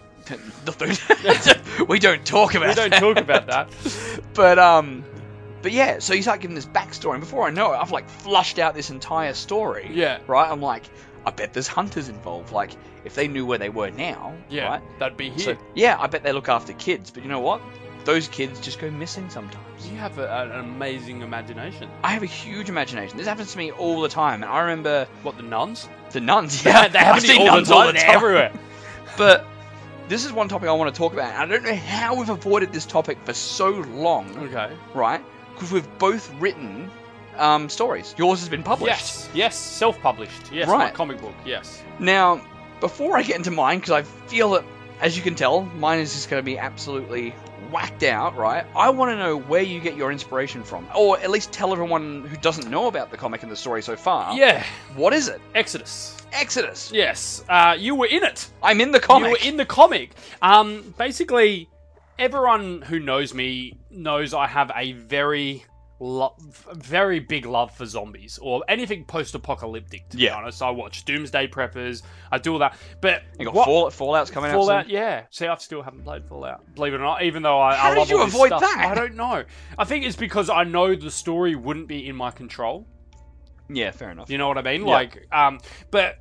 Speaker 2: we don't talk about
Speaker 1: we don't
Speaker 2: that.
Speaker 1: talk about that.
Speaker 2: But um, but yeah. So you start giving this backstory, and before I know it, I've like flushed out this entire story.
Speaker 1: Yeah.
Speaker 2: Right. I'm like, I bet there's hunters involved. Like, if they knew where they were now.
Speaker 1: Yeah.
Speaker 2: Right.
Speaker 1: That'd be here.
Speaker 2: So yeah, I bet they look after kids. But you know what? Those kids just go missing sometimes.
Speaker 1: You have a, an amazing imagination.
Speaker 2: I have a huge imagination. This happens to me all the time, and I remember
Speaker 1: What, the nuns?
Speaker 2: the nuns.
Speaker 1: They,
Speaker 2: Yeah,
Speaker 1: they
Speaker 2: I
Speaker 1: happen
Speaker 2: see
Speaker 1: all
Speaker 2: nuns
Speaker 1: the
Speaker 2: all
Speaker 1: time.
Speaker 2: the
Speaker 1: They're
Speaker 2: time.
Speaker 1: everywhere.
Speaker 2: But this is one topic I want to talk about. And I don't know how we've avoided this topic for so long.
Speaker 1: Okay.
Speaker 2: Right? Because we've both written um, stories. Yours has been published.
Speaker 1: Yes. Yes. Self-published. Yes.
Speaker 2: Right.
Speaker 1: My comic book. Yes.
Speaker 2: Now, before I get into mine, because I feel that, as you can tell, mine is just going to be absolutely whacked out, right? I want to know where you get your inspiration from. Or at least tell everyone who doesn't know about the comic and the story so far.
Speaker 1: Yeah.
Speaker 2: What is it?
Speaker 1: Exodus.
Speaker 2: Exodus.
Speaker 1: Yes. Uh, you were in it.
Speaker 2: I'm in the comic.
Speaker 1: You were in the comic. Um, basically, everyone who knows me knows I have a very, lo- very big love for zombies or anything post-apocalyptic. To
Speaker 2: Yeah.
Speaker 1: be honest, I watch Doomsday Preppers. I do all that. But
Speaker 2: You got
Speaker 1: what,
Speaker 2: Fall, Fallout's coming
Speaker 1: Fallout,
Speaker 2: out soon.
Speaker 1: yeah. See, I still haven't played Fallout, believe it or not. Even though I,
Speaker 2: How
Speaker 1: I
Speaker 2: did
Speaker 1: love
Speaker 2: you
Speaker 1: all this
Speaker 2: avoid
Speaker 1: stuff.
Speaker 2: that?
Speaker 1: I don't know. I think it's because I know the story wouldn't be in my control.
Speaker 2: Yeah, fair enough.
Speaker 1: You know what I mean?
Speaker 2: Yeah.
Speaker 1: Like, um, but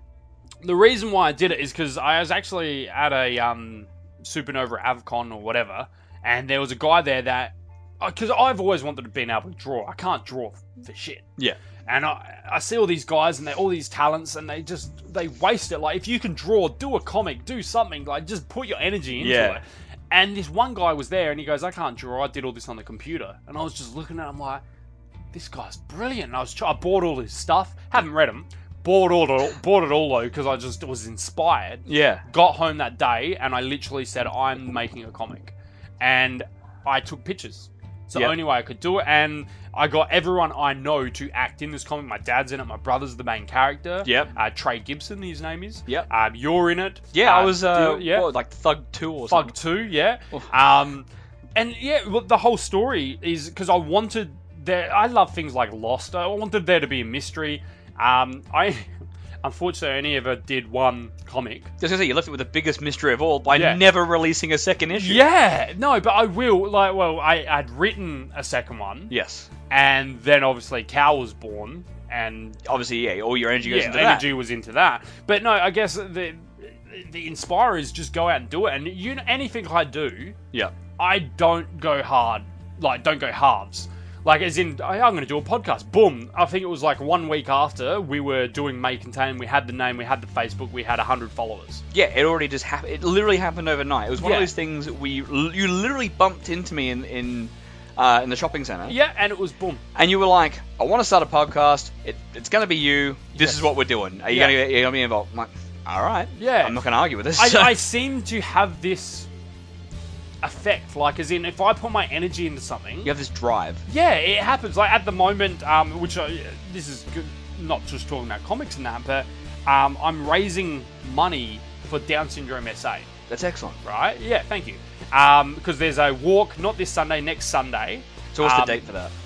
Speaker 1: the reason why I did it is because I was actually at a um, Supernova Avcon or whatever, and there was a guy there that, because I've always wanted to be able to draw. I can't draw for shit.
Speaker 2: Yeah.
Speaker 1: And I, I see all these guys and they all these talents and they just they waste it. Like, if you can draw, do a comic, do something. Like, just put your energy into
Speaker 2: Yeah.
Speaker 1: it. And this one guy was there and he goes, I can't draw. I did all this on the computer. And I was just looking at him like, this guy's brilliant. And I was try- I bought all his stuff. Haven't read them. Bought all the, bought it all though because I just was inspired.
Speaker 2: Yeah.
Speaker 1: Got home that day and I literally said, I'm making a comic. And I took pictures. It's the
Speaker 2: Yep.
Speaker 1: only way I could do it. And I got everyone I know to act in this comic. My dad's in it. My brother's the main character.
Speaker 2: Yep.
Speaker 1: Uh, Trey Gibson, his name is.
Speaker 2: Yep.
Speaker 1: Um, you're in it.
Speaker 2: Yeah, I
Speaker 1: Uh,
Speaker 2: was, uh,
Speaker 1: do- yeah.
Speaker 2: what, like Thug two or
Speaker 1: Thug
Speaker 2: something.
Speaker 1: two, yeah.
Speaker 2: Oof.
Speaker 1: Um, and yeah, well, the whole story is because I wanted there. I love things like Lost. I wanted there to be a mystery. Um, I unfortunately I only ever did one comic.
Speaker 2: Just gonna say, you left it with the biggest mystery of all by
Speaker 1: Yeah.
Speaker 2: never releasing a second issue.
Speaker 1: Yeah, no, but I will. Like, well, I I'd written a second one,
Speaker 2: Yes.
Speaker 1: and then obviously Cal was born, and
Speaker 2: Obviously, yeah, all your energy goes
Speaker 1: yeah,
Speaker 2: into
Speaker 1: energy was into that. But no, I guess the the inspirers just go out and do it, and you know, anything I do.
Speaker 2: that. Yeah.
Speaker 1: I don't go hard, like, don't go halves. Like, as in, I'm going to do a podcast. Boom. I think it was like one week after we were doing May Contain, we had the name, we had the Facebook, we had one hundred followers.
Speaker 2: Yeah, it already just happened. It literally happened overnight. It was one
Speaker 1: Yeah.
Speaker 2: of those things we you literally bumped into me in in uh, in the shopping center,
Speaker 1: Yeah, and it was boom.
Speaker 2: and you were like, "I want to start a podcast. It, it's going to be you. This
Speaker 1: Yes.
Speaker 2: is what we're doing. Are you
Speaker 1: Yeah.
Speaker 2: going to get me involved?" I'm like, "All right.
Speaker 1: Yeah.
Speaker 2: I'm not going to argue with this."
Speaker 1: I, I seem to have this effect, like, as in, if I put my energy into something,
Speaker 2: you have this drive.
Speaker 1: yeah, it happens. Like, at the moment, um, which I, this is good, not just talking about comics and that, but um, I'm raising money for Down Syndrome S A.
Speaker 2: That's excellent.
Speaker 1: Right? Yeah, thank you. Um, because there's a walk, not this Sunday, next Sunday.
Speaker 2: So what's
Speaker 1: Um,
Speaker 2: the date for that?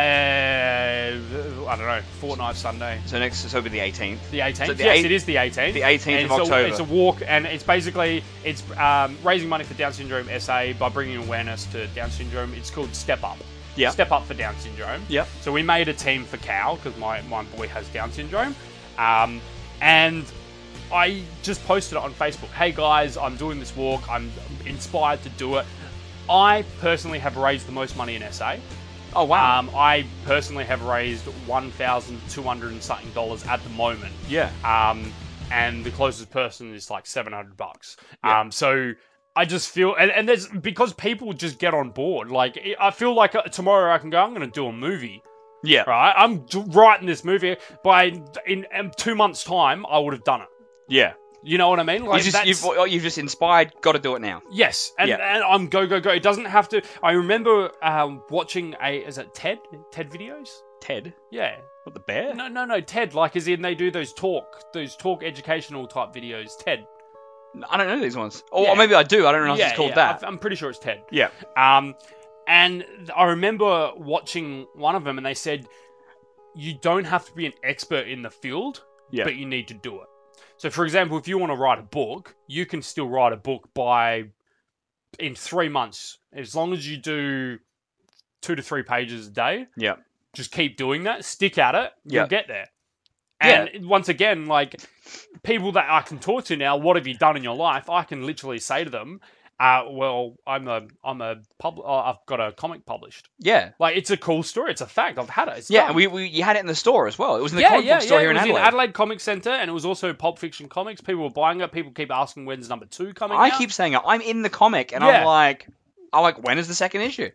Speaker 1: Uh, I don't know, fortnight Sunday.
Speaker 2: So next, so it'll be the eighteenth.
Speaker 1: The eighteenth?
Speaker 2: So the
Speaker 1: yes,
Speaker 2: eight-
Speaker 1: it is the eighteenth.
Speaker 2: the eighteenth
Speaker 1: And
Speaker 2: of
Speaker 1: it's a-
Speaker 2: October.
Speaker 1: It's a walk, and it's basically it's um, raising money for Down Syndrome S A by bringing awareness to Down Syndrome. It's called Step Up.
Speaker 2: Yeah.
Speaker 1: Step Up for Down Syndrome.
Speaker 2: Yep.
Speaker 1: So we made a team for Cal, because my, my boy has Down Syndrome. Um, and I just posted it on Facebook. Hey guys, I'm doing this walk. I'm inspired to do it. I personally have raised the most money in S A.
Speaker 2: Oh wow.
Speaker 1: Um, I personally have raised one thousand two hundred and something dollars at the moment.
Speaker 2: yeah.
Speaker 1: Um, and the closest person is like seven hundred bucks.
Speaker 2: Yeah.
Speaker 1: Um, so I just feel, and, and there's, because people just get on board. Like, I feel like uh, tomorrow I can go, I'm going to do a movie.
Speaker 2: Yeah.
Speaker 1: Right? I'm d- writing this movie. By, in, in two months' time, I would have done it.
Speaker 2: Yeah.
Speaker 1: You know what I mean? Like,
Speaker 2: you just,
Speaker 1: that's-
Speaker 2: you've, oh, you've just inspired. Got to do it now.
Speaker 1: Yes, and,
Speaker 2: Yeah.
Speaker 1: and I'm go go go. It doesn't have to. I remember um, watching a is it TED TED videos?
Speaker 2: Ted,
Speaker 1: Yeah,
Speaker 2: what the bear?
Speaker 1: no no no TED, like as in they do those talk those talk educational type videos. TED.
Speaker 2: I don't know these ones. Or,
Speaker 1: Yeah.
Speaker 2: or maybe I do. I don't know if
Speaker 1: yeah,
Speaker 2: it's called
Speaker 1: yeah,
Speaker 2: that.
Speaker 1: I- I'm pretty sure it's TED.
Speaker 2: Yeah.
Speaker 1: Um, and I remember watching one of them, and they said you don't have to be an expert in the field,
Speaker 2: Yeah.
Speaker 1: but you need to do it. So, for example, if you want to write a book, you can still write a book by in three months, as long as you do two to three pages a day.
Speaker 2: Yeah.
Speaker 1: Just keep doing that. Stick at it.
Speaker 2: Yeah.
Speaker 1: You'll get there. And once again, like people that I can talk to now, what have you done in your life? I can literally say to them, uh, "Well, I'm a, I'm a pub. Uh, I've got a comic published.
Speaker 2: Yeah.
Speaker 1: Like it's a cool story. It's a fact. I've had it. It's
Speaker 2: Yeah,
Speaker 1: done.
Speaker 2: and we, we you had it in the store as well. It was in the
Speaker 1: yeah,
Speaker 2: comic
Speaker 1: yeah,
Speaker 2: book store
Speaker 1: yeah.
Speaker 2: here
Speaker 1: It
Speaker 2: in
Speaker 1: was
Speaker 2: Adelaide.
Speaker 1: in Adelaide Comic Centre, and it was also Pulp Fiction Comics. People were buying it. People keep asking when's number two coming
Speaker 2: I
Speaker 1: out.
Speaker 2: keep saying it. I'm in the comic, and
Speaker 1: Yeah.
Speaker 2: I'm like, I'm like, when is the second issue?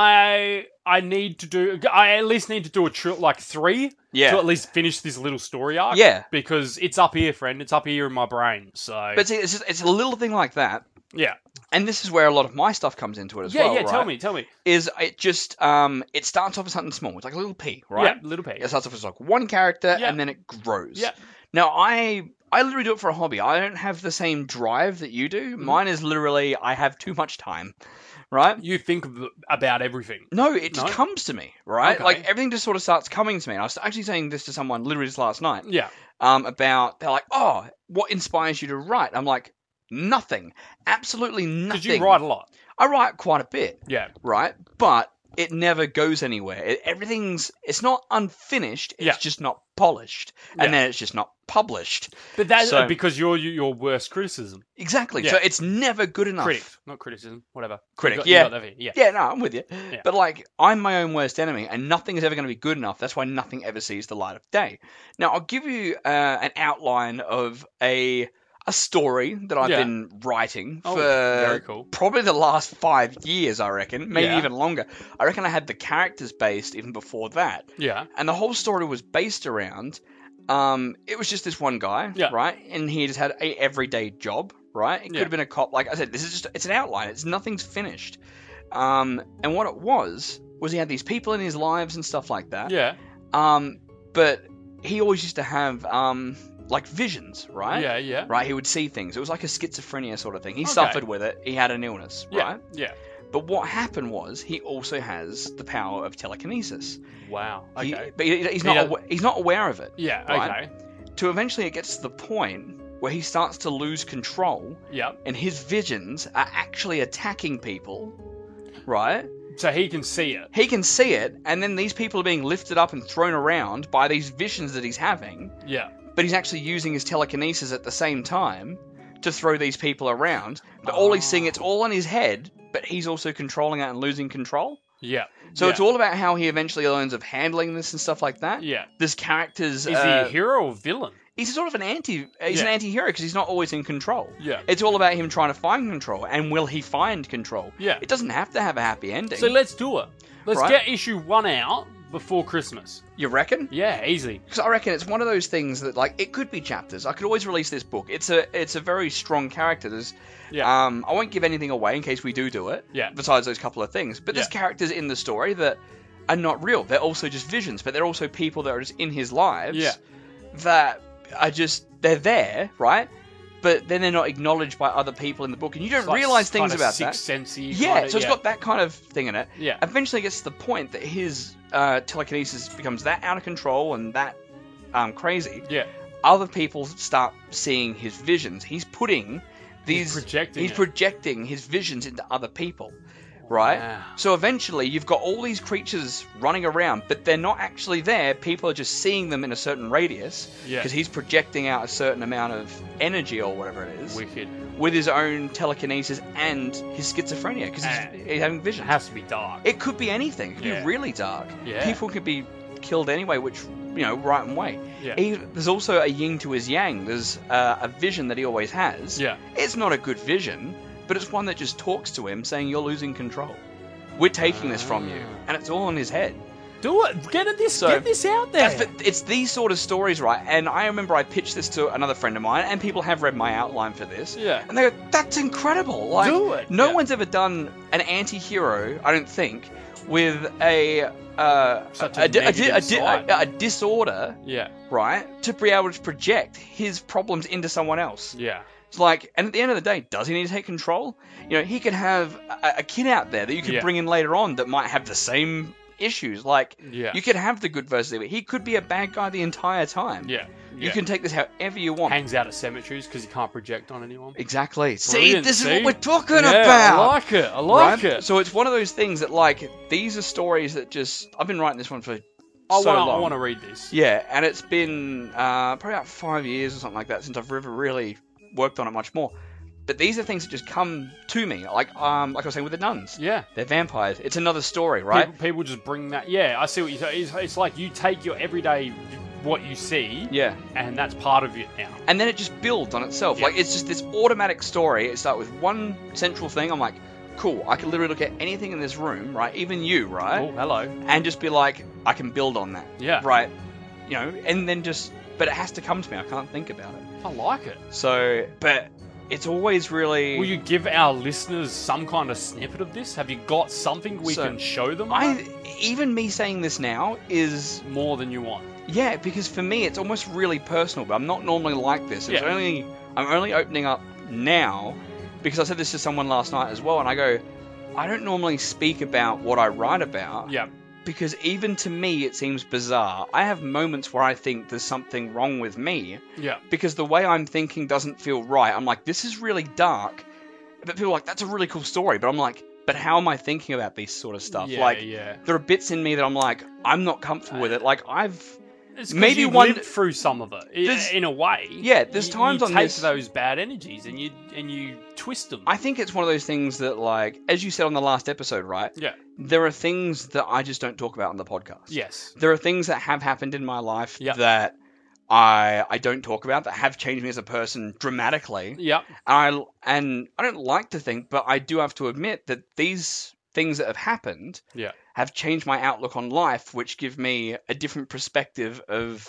Speaker 1: I I need to do. I at least need to do a tri- like three
Speaker 2: Yeah.
Speaker 1: to at least finish this little story arc.
Speaker 2: Yeah.
Speaker 1: because it's up here, friend. It's up here in my brain. So,
Speaker 2: But see, it's just, it's a little thing like that,
Speaker 1: yeah,
Speaker 2: and this is where a lot of my stuff comes into it as
Speaker 1: yeah,
Speaker 2: well.
Speaker 1: yeah.
Speaker 2: right?
Speaker 1: Tell me, tell me.
Speaker 2: Is it just um, it starts off as something small. It's like a little pea, right?
Speaker 1: Yeah, little pig.
Speaker 2: It starts off as like one character,
Speaker 1: Yeah.
Speaker 2: and then it grows.
Speaker 1: Yeah.
Speaker 2: Now I I literally do it for a hobby. I don't have the same drive that you do.
Speaker 1: Mm-hmm.
Speaker 2: Mine is literally I have too much time, right?
Speaker 1: You think of, about everything.
Speaker 2: No, it just
Speaker 1: No?
Speaker 2: comes to me, right?
Speaker 1: Okay.
Speaker 2: Like everything just sort of starts coming to me. And I was actually saying this to someone literally just last night.
Speaker 1: Yeah.
Speaker 2: Um, about they're like, oh, what inspires you to write? I'm like, nothing, absolutely nothing.
Speaker 1: Because you write a lot.
Speaker 2: I write quite a bit,
Speaker 1: Yeah.
Speaker 2: right? But it never goes anywhere. It, everything's it's not unfinished. It's
Speaker 1: Yeah.
Speaker 2: just not polished, and
Speaker 1: Yeah.
Speaker 2: then it's just not published.
Speaker 1: But that's
Speaker 2: So-
Speaker 1: because you're your worst criticism.
Speaker 2: Exactly.
Speaker 1: Yeah.
Speaker 2: So it's never good enough.
Speaker 1: Critic, not criticism, whatever.
Speaker 2: Critic,
Speaker 1: You got- you
Speaker 2: yeah.
Speaker 1: got that bit, yeah.
Speaker 2: Yeah, no, I'm with you.
Speaker 1: Yeah.
Speaker 2: But like, I'm my own worst enemy, and nothing is ever going to be good enough. That's why nothing ever sees the light of day. Now, I'll give you uh, an outline of a a story that I've
Speaker 1: Yeah.
Speaker 2: been writing
Speaker 1: Oh,
Speaker 2: for
Speaker 1: very cool.
Speaker 2: probably the last five years, I reckon, maybe
Speaker 1: Yeah.
Speaker 2: even longer. I reckon I had the characters based even before that,
Speaker 1: Yeah.
Speaker 2: and the whole story was based around. Um, it was just this one guy,
Speaker 1: Yeah.
Speaker 2: right? And he just had a everyday job, right? It could
Speaker 1: Yeah.
Speaker 2: have been a cop. Like I said, this is just, it's an outline. It's nothing's finished. Um, and what it was, was he had these people in his lives and stuff like that.
Speaker 1: Yeah.
Speaker 2: Um, but he always used to have, um, like visions, right?
Speaker 1: Yeah, yeah.
Speaker 2: Right, he would see things. It was like a schizophrenia sort of thing. He
Speaker 1: Okay.
Speaker 2: suffered with it. He had an illness,
Speaker 1: Yeah.
Speaker 2: right?
Speaker 1: Yeah.
Speaker 2: But what happened was he also has the power of telekinesis.
Speaker 1: Wow.
Speaker 2: He-
Speaker 1: Okay.
Speaker 2: but he, he's
Speaker 1: He
Speaker 2: not
Speaker 1: does-
Speaker 2: awa- he's not aware of it.
Speaker 1: Yeah,
Speaker 2: right?
Speaker 1: okay.
Speaker 2: To eventually it gets to the point where he starts to lose control
Speaker 1: Yeah.
Speaker 2: and his visions are actually attacking people, right?
Speaker 1: So he can see it.
Speaker 2: He can see it, and then these people are being lifted up and thrown around by these visions that he's having,
Speaker 1: Yeah.
Speaker 2: but he's actually using his telekinesis at the same time to throw these people around. But all he's seeing, it's all in his head, but he's also controlling it and losing control.
Speaker 1: Yeah.
Speaker 2: So
Speaker 1: yeah.
Speaker 2: it's all about how he eventually learns of handling this and stuff like that.
Speaker 1: Yeah.
Speaker 2: There's characters.
Speaker 1: Is
Speaker 2: uh,
Speaker 1: he a hero or villain?
Speaker 2: He's sort of an anti. He's an
Speaker 1: Yeah.
Speaker 2: anti-hero because he's not always in control.
Speaker 1: Yeah.
Speaker 2: It's all about him trying to find control, and will he find control?
Speaker 1: Yeah.
Speaker 2: It doesn't have to have a happy ending.
Speaker 1: So let's do it. Let's
Speaker 2: Right.
Speaker 1: get issue one out before Christmas.
Speaker 2: You reckon?
Speaker 1: Yeah, easy.
Speaker 2: Because I reckon it's one of those things that, like, it could be chapters. I could always release this book. It's a it's a very strong character. There's,
Speaker 1: Yeah.
Speaker 2: um, I won't give anything away in case we do do it.
Speaker 1: Yeah.
Speaker 2: Besides those couple of things, but there's
Speaker 1: Yeah.
Speaker 2: characters in the story that are not real. They're also just visions, but they're also people that are just in his lives.
Speaker 1: Yeah.
Speaker 2: That are just they're there, right? But then they're not acknowledged by other people in the book, and you don't
Speaker 1: It's like
Speaker 2: realize things
Speaker 1: kinda
Speaker 2: about
Speaker 1: sixth
Speaker 2: that.
Speaker 1: sensey
Speaker 2: Yeah,
Speaker 1: kinda-
Speaker 2: so it's
Speaker 1: yeah.
Speaker 2: got that kind of thing in it.
Speaker 1: Yeah.
Speaker 2: Eventually, it gets to the point that his uh, telekinesis becomes that out of control and that um, crazy.
Speaker 1: Yeah.
Speaker 2: Other people start seeing his visions. He's putting these.
Speaker 1: He's projecting
Speaker 2: He's
Speaker 1: it.
Speaker 2: projecting his visions into other people, right?
Speaker 1: Wow.
Speaker 2: So eventually, you've got all these creatures running around, but they're not actually there. People are just seeing them in a certain radius
Speaker 1: Yeah.
Speaker 2: because he's projecting out a certain amount of energy or whatever it is
Speaker 1: Wicked.
Speaker 2: with his own telekinesis and his schizophrenia because he's,
Speaker 1: Ah.
Speaker 2: he's having
Speaker 1: It
Speaker 2: visions.
Speaker 1: has to be dark.
Speaker 2: It could be anything. It could
Speaker 1: Yeah.
Speaker 2: be really dark.
Speaker 1: Yeah.
Speaker 2: People could be killed anyway, which, you know, right and way.
Speaker 1: Yeah.
Speaker 2: He, there's also a yin to his yang. There's uh, a vision that he always has.
Speaker 1: Yeah.
Speaker 2: It's not a good vision, but it's one that just talks to him saying, you're losing control. We're taking this from you.
Speaker 1: Ah.
Speaker 2: And it's all in his head.
Speaker 1: Do it. Get it this.
Speaker 2: So,
Speaker 1: get this out there.
Speaker 2: That's, but it's these sort of stories, right? And I remember I pitched this to another friend of mine, and people have read my outline for this.
Speaker 1: Yeah.
Speaker 2: And they go, that's incredible. Like,
Speaker 1: Do it.
Speaker 2: No
Speaker 1: Yeah.
Speaker 2: one's ever done an anti-hero, I don't think, with a uh,
Speaker 1: Such
Speaker 2: a,
Speaker 1: a
Speaker 2: a, di- a, di-
Speaker 1: negative
Speaker 2: a, di-
Speaker 1: side.
Speaker 2: a, a disorder,
Speaker 1: Yeah.
Speaker 2: right? To be able to project his problems into someone else.
Speaker 1: Yeah.
Speaker 2: It's like, and at the end of the day, does he need to take control? You know, he could have a, a kid out there that you could
Speaker 1: Yeah.
Speaker 2: bring in later on that might have the same issues. Like,
Speaker 1: Yeah.
Speaker 2: you could have the good versus evil. He could be a bad guy the entire time.
Speaker 1: Yeah.
Speaker 2: You
Speaker 1: yeah.
Speaker 2: can take this however you want.
Speaker 1: Hangs out at cemeteries because he can't project on anyone.
Speaker 2: Exactly. See,
Speaker 1: Brilliant,
Speaker 2: this
Speaker 1: see?
Speaker 2: is what we're talking
Speaker 1: Yeah,
Speaker 2: about.
Speaker 1: I like it. I like
Speaker 2: right?
Speaker 1: it.
Speaker 2: So it's one of those things that, like, these are stories that just I've been writing this one for
Speaker 1: I
Speaker 2: so
Speaker 1: want.
Speaker 2: long.
Speaker 1: I want to read this.
Speaker 2: Yeah, and it's been uh, probably about five years or something like that since I've ever really worked on it much more. But these are things that just come to me, like um, like I was saying with the nuns.
Speaker 1: Yeah.
Speaker 2: They're vampires. It's another story, right?
Speaker 1: People, people just bring that. Yeah, I see what you say. It's, it's like you take your everyday what you see,
Speaker 2: Yeah.
Speaker 1: and that's part of it now.
Speaker 2: And then it just builds on itself.
Speaker 1: Yeah.
Speaker 2: Like, it's just this automatic story. It starts with one central thing. I'm like, cool, I can literally look at anything in this room, right? Even you, right?
Speaker 1: Oh, hello.
Speaker 2: And just be like, I can build on that.
Speaker 1: Yeah.
Speaker 2: Right. You know, and then just, but it has to come to me. I can't think about it.
Speaker 1: I like it.
Speaker 2: So, but it's always really.
Speaker 1: Will you give our listeners some kind of snippet of this? Have you got something we
Speaker 2: So,
Speaker 1: can show them?
Speaker 2: I, even me saying this now is,
Speaker 1: More than you want.
Speaker 2: yeah, because for me it's almost really personal, but I'm not normally like this. It's
Speaker 1: Yeah.
Speaker 2: only, I'm only opening up now because I said this to someone last night as well, and I go, I don't normally speak about what I write about.
Speaker 1: Yeah.
Speaker 2: Because even to me, it seems bizarre. I have moments where I think there's something wrong with me.
Speaker 1: Yeah.
Speaker 2: Because the way I'm thinking doesn't feel right. I'm like, this is really dark. But people are like, that's a really cool story. But I'm like, but how am I thinking about this sort of stuff?
Speaker 1: Yeah,
Speaker 2: like,
Speaker 1: yeah.
Speaker 2: there are bits in me that I'm like, I'm not comfortable with it. Like, I've...
Speaker 1: It's
Speaker 2: Maybe
Speaker 1: you've
Speaker 2: one-
Speaker 1: lived through some of it
Speaker 2: There's-
Speaker 1: in a way.
Speaker 2: Yeah, there's
Speaker 1: You-
Speaker 2: times
Speaker 1: you
Speaker 2: on
Speaker 1: take
Speaker 2: this-
Speaker 1: those bad energies and you and you twist them.
Speaker 2: I think it's one of those things that, like, as you said on the last episode, right?
Speaker 1: Yeah.
Speaker 2: There are things that I just don't talk about on the podcast.
Speaker 1: Yes.
Speaker 2: There are things that have happened in my life
Speaker 1: Yep.
Speaker 2: that I I don't talk about that have changed me as a person dramatically.
Speaker 1: Yep.
Speaker 2: I and I don't like to think, but I do have to admit that these things that have happened
Speaker 1: Yeah.
Speaker 2: have changed my outlook on life, which give me a different perspective of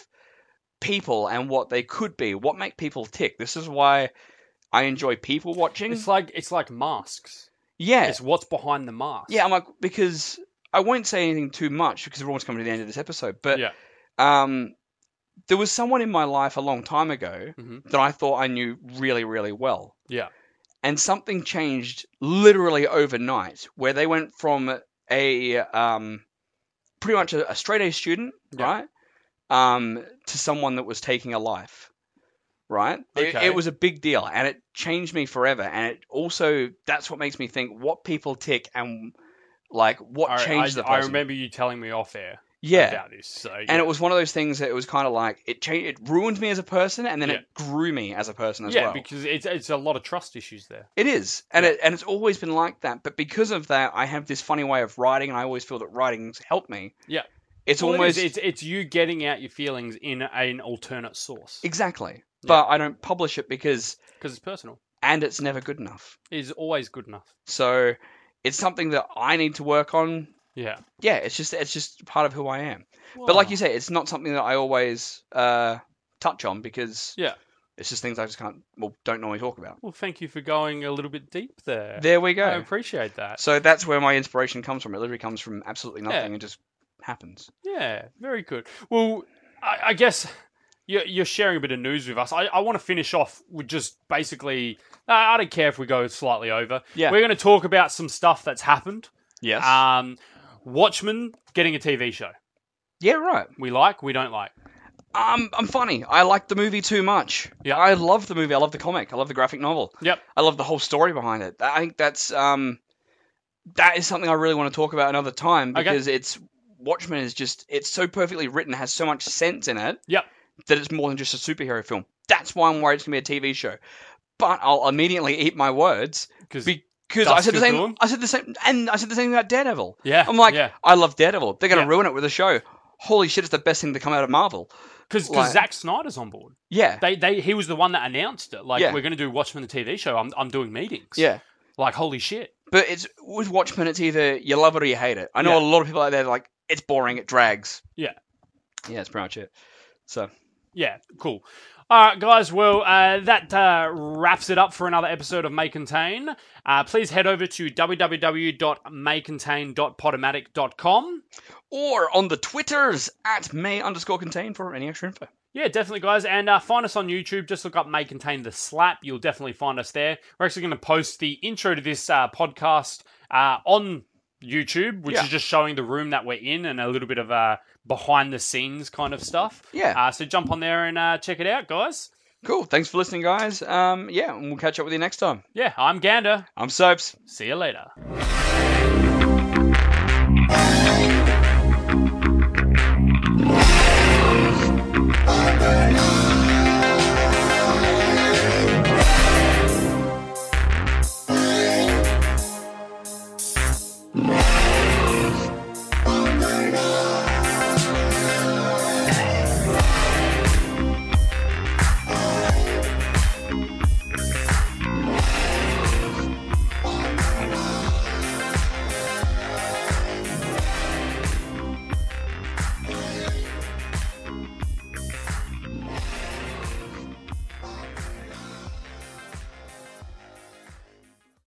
Speaker 2: people and what they could be, what make people tick. This is why I enjoy people watching.
Speaker 1: It's like it's like masks.
Speaker 2: yeah,
Speaker 1: It's what's behind the mask.
Speaker 2: yeah. I'm like, because I won't say anything too much because we're almost coming to the end of this episode. But
Speaker 1: Yeah.
Speaker 2: um, there was someone in my life a long time ago
Speaker 1: Mhm.
Speaker 2: that I thought I knew really, really well.
Speaker 1: Yeah.
Speaker 2: And something changed literally overnight, where they went from a um, pretty much a, a straight A student,
Speaker 1: Yeah.
Speaker 2: right, um, to someone that was taking a life, right? It,
Speaker 1: Okay.
Speaker 2: it was a big deal, and it changed me forever. And it also, that's what makes me think what people tick and like what
Speaker 1: I,
Speaker 2: changed
Speaker 1: I,
Speaker 2: the
Speaker 1: I
Speaker 2: person.
Speaker 1: remember you telling me off air
Speaker 2: yeah.
Speaker 1: about this. So yeah.
Speaker 2: And it was one of those things that it was kind of like it changed, it ruined me as a person, and then
Speaker 1: Yeah.
Speaker 2: it grew me as a person as
Speaker 1: yeah,
Speaker 2: well.
Speaker 1: because it's it's a lot of trust issues there.
Speaker 2: It is, and
Speaker 1: Yeah.
Speaker 2: it and it's always been like that. But because of that, I have this funny way of writing, and I always feel that writing's helped me.
Speaker 1: Yeah.
Speaker 2: It's
Speaker 1: Well, it
Speaker 2: almost
Speaker 1: is. it's it's you getting out your feelings in an alternate source
Speaker 2: exactly, but I don't publish it because,
Speaker 1: because it's personal.
Speaker 2: and it's never good enough.
Speaker 1: It's always good enough.
Speaker 2: So it's something that I need to work on.
Speaker 1: Yeah.
Speaker 2: Yeah, it's just it's just part of who I am. But like you say, it's not something that I always uh, touch on because
Speaker 1: Yeah.
Speaker 2: it's just things I just can't, well, don't normally talk about.
Speaker 1: Well, thank you for going a little bit deep there.
Speaker 2: There we go.
Speaker 1: I appreciate that.
Speaker 2: So that's where my inspiration comes from. It literally comes from absolutely nothing
Speaker 1: Yeah.
Speaker 2: and just happens.
Speaker 1: Yeah, very good. Well, I, I guess you're, you're sharing a bit of news with us. I, I want to finish off with just basically, uh, I don't care if we go slightly over.
Speaker 2: Yeah.
Speaker 1: We're going to talk about some stuff that's happened.
Speaker 2: Yes.
Speaker 1: Um, Watchmen getting a T V show.
Speaker 2: yeah, right.
Speaker 1: We like, we don't like.
Speaker 2: Um, I'm funny. I like the movie too much.
Speaker 1: Yeah.
Speaker 2: I love the movie. I love the comic. I love the graphic novel.
Speaker 1: Yep.
Speaker 2: I love the whole story behind it. I think that's um, that is something I really want to talk about another time
Speaker 1: Okay.
Speaker 2: because it's Watchmen is just it's so perfectly written, has so much sense in it
Speaker 1: Yep.
Speaker 2: that it's more than just a superhero film. That's why I'm worried it's gonna be a T V show. But I'll immediately eat my words
Speaker 1: Because
Speaker 2: because I said the
Speaker 1: Dusk
Speaker 2: same.
Speaker 1: Till Dawn?
Speaker 2: I said the same, and I said the same about Daredevil.
Speaker 1: yeah,
Speaker 2: I'm like,
Speaker 1: yeah.
Speaker 2: I love Daredevil. They're gonna
Speaker 1: Yeah.
Speaker 2: ruin it with a show. Holy shit! It's the best thing to come out of Marvel.
Speaker 1: Because
Speaker 2: like-
Speaker 1: Zack Snyder's on board.
Speaker 2: Yeah.
Speaker 1: They they he was the one that announced it. Like
Speaker 2: Yeah.
Speaker 1: we're going to do Watchmen the T V show. I'm I'm doing meetings.
Speaker 2: Yeah.
Speaker 1: Like holy shit.
Speaker 2: But it's with Watchmen, it's either you love it or you hate it. I know
Speaker 1: Yeah.
Speaker 2: a lot of people out there are like it's boring, it drags.
Speaker 1: Yeah.
Speaker 2: Yeah, that's pretty much it. So
Speaker 1: Yeah, cool. All right, guys. Well, uh, that uh, wraps it up for another episode of May Contain. Uh, please head over to w w w dot may contain dot podomatic dot com.
Speaker 2: or on the Twitters at May underscore contain for any extra info.
Speaker 1: Yeah, definitely, guys. And uh, find us on YouTube. Just look up May Contain the Slap. You'll definitely find us there. We're actually going to post the intro to this uh, podcast uh, on YouTube, which
Speaker 2: Yeah.
Speaker 1: is just showing the room that we're in and a little bit of uh, behind the scenes kind of stuff.
Speaker 2: Yeah.
Speaker 1: Uh, so jump on there and uh, check it out, guys.
Speaker 2: Cool. Thanks for listening, guys. Um, yeah, and we'll catch up with you next time.
Speaker 1: Yeah, I'm Gander.
Speaker 2: I'm Soaps.
Speaker 1: See you later.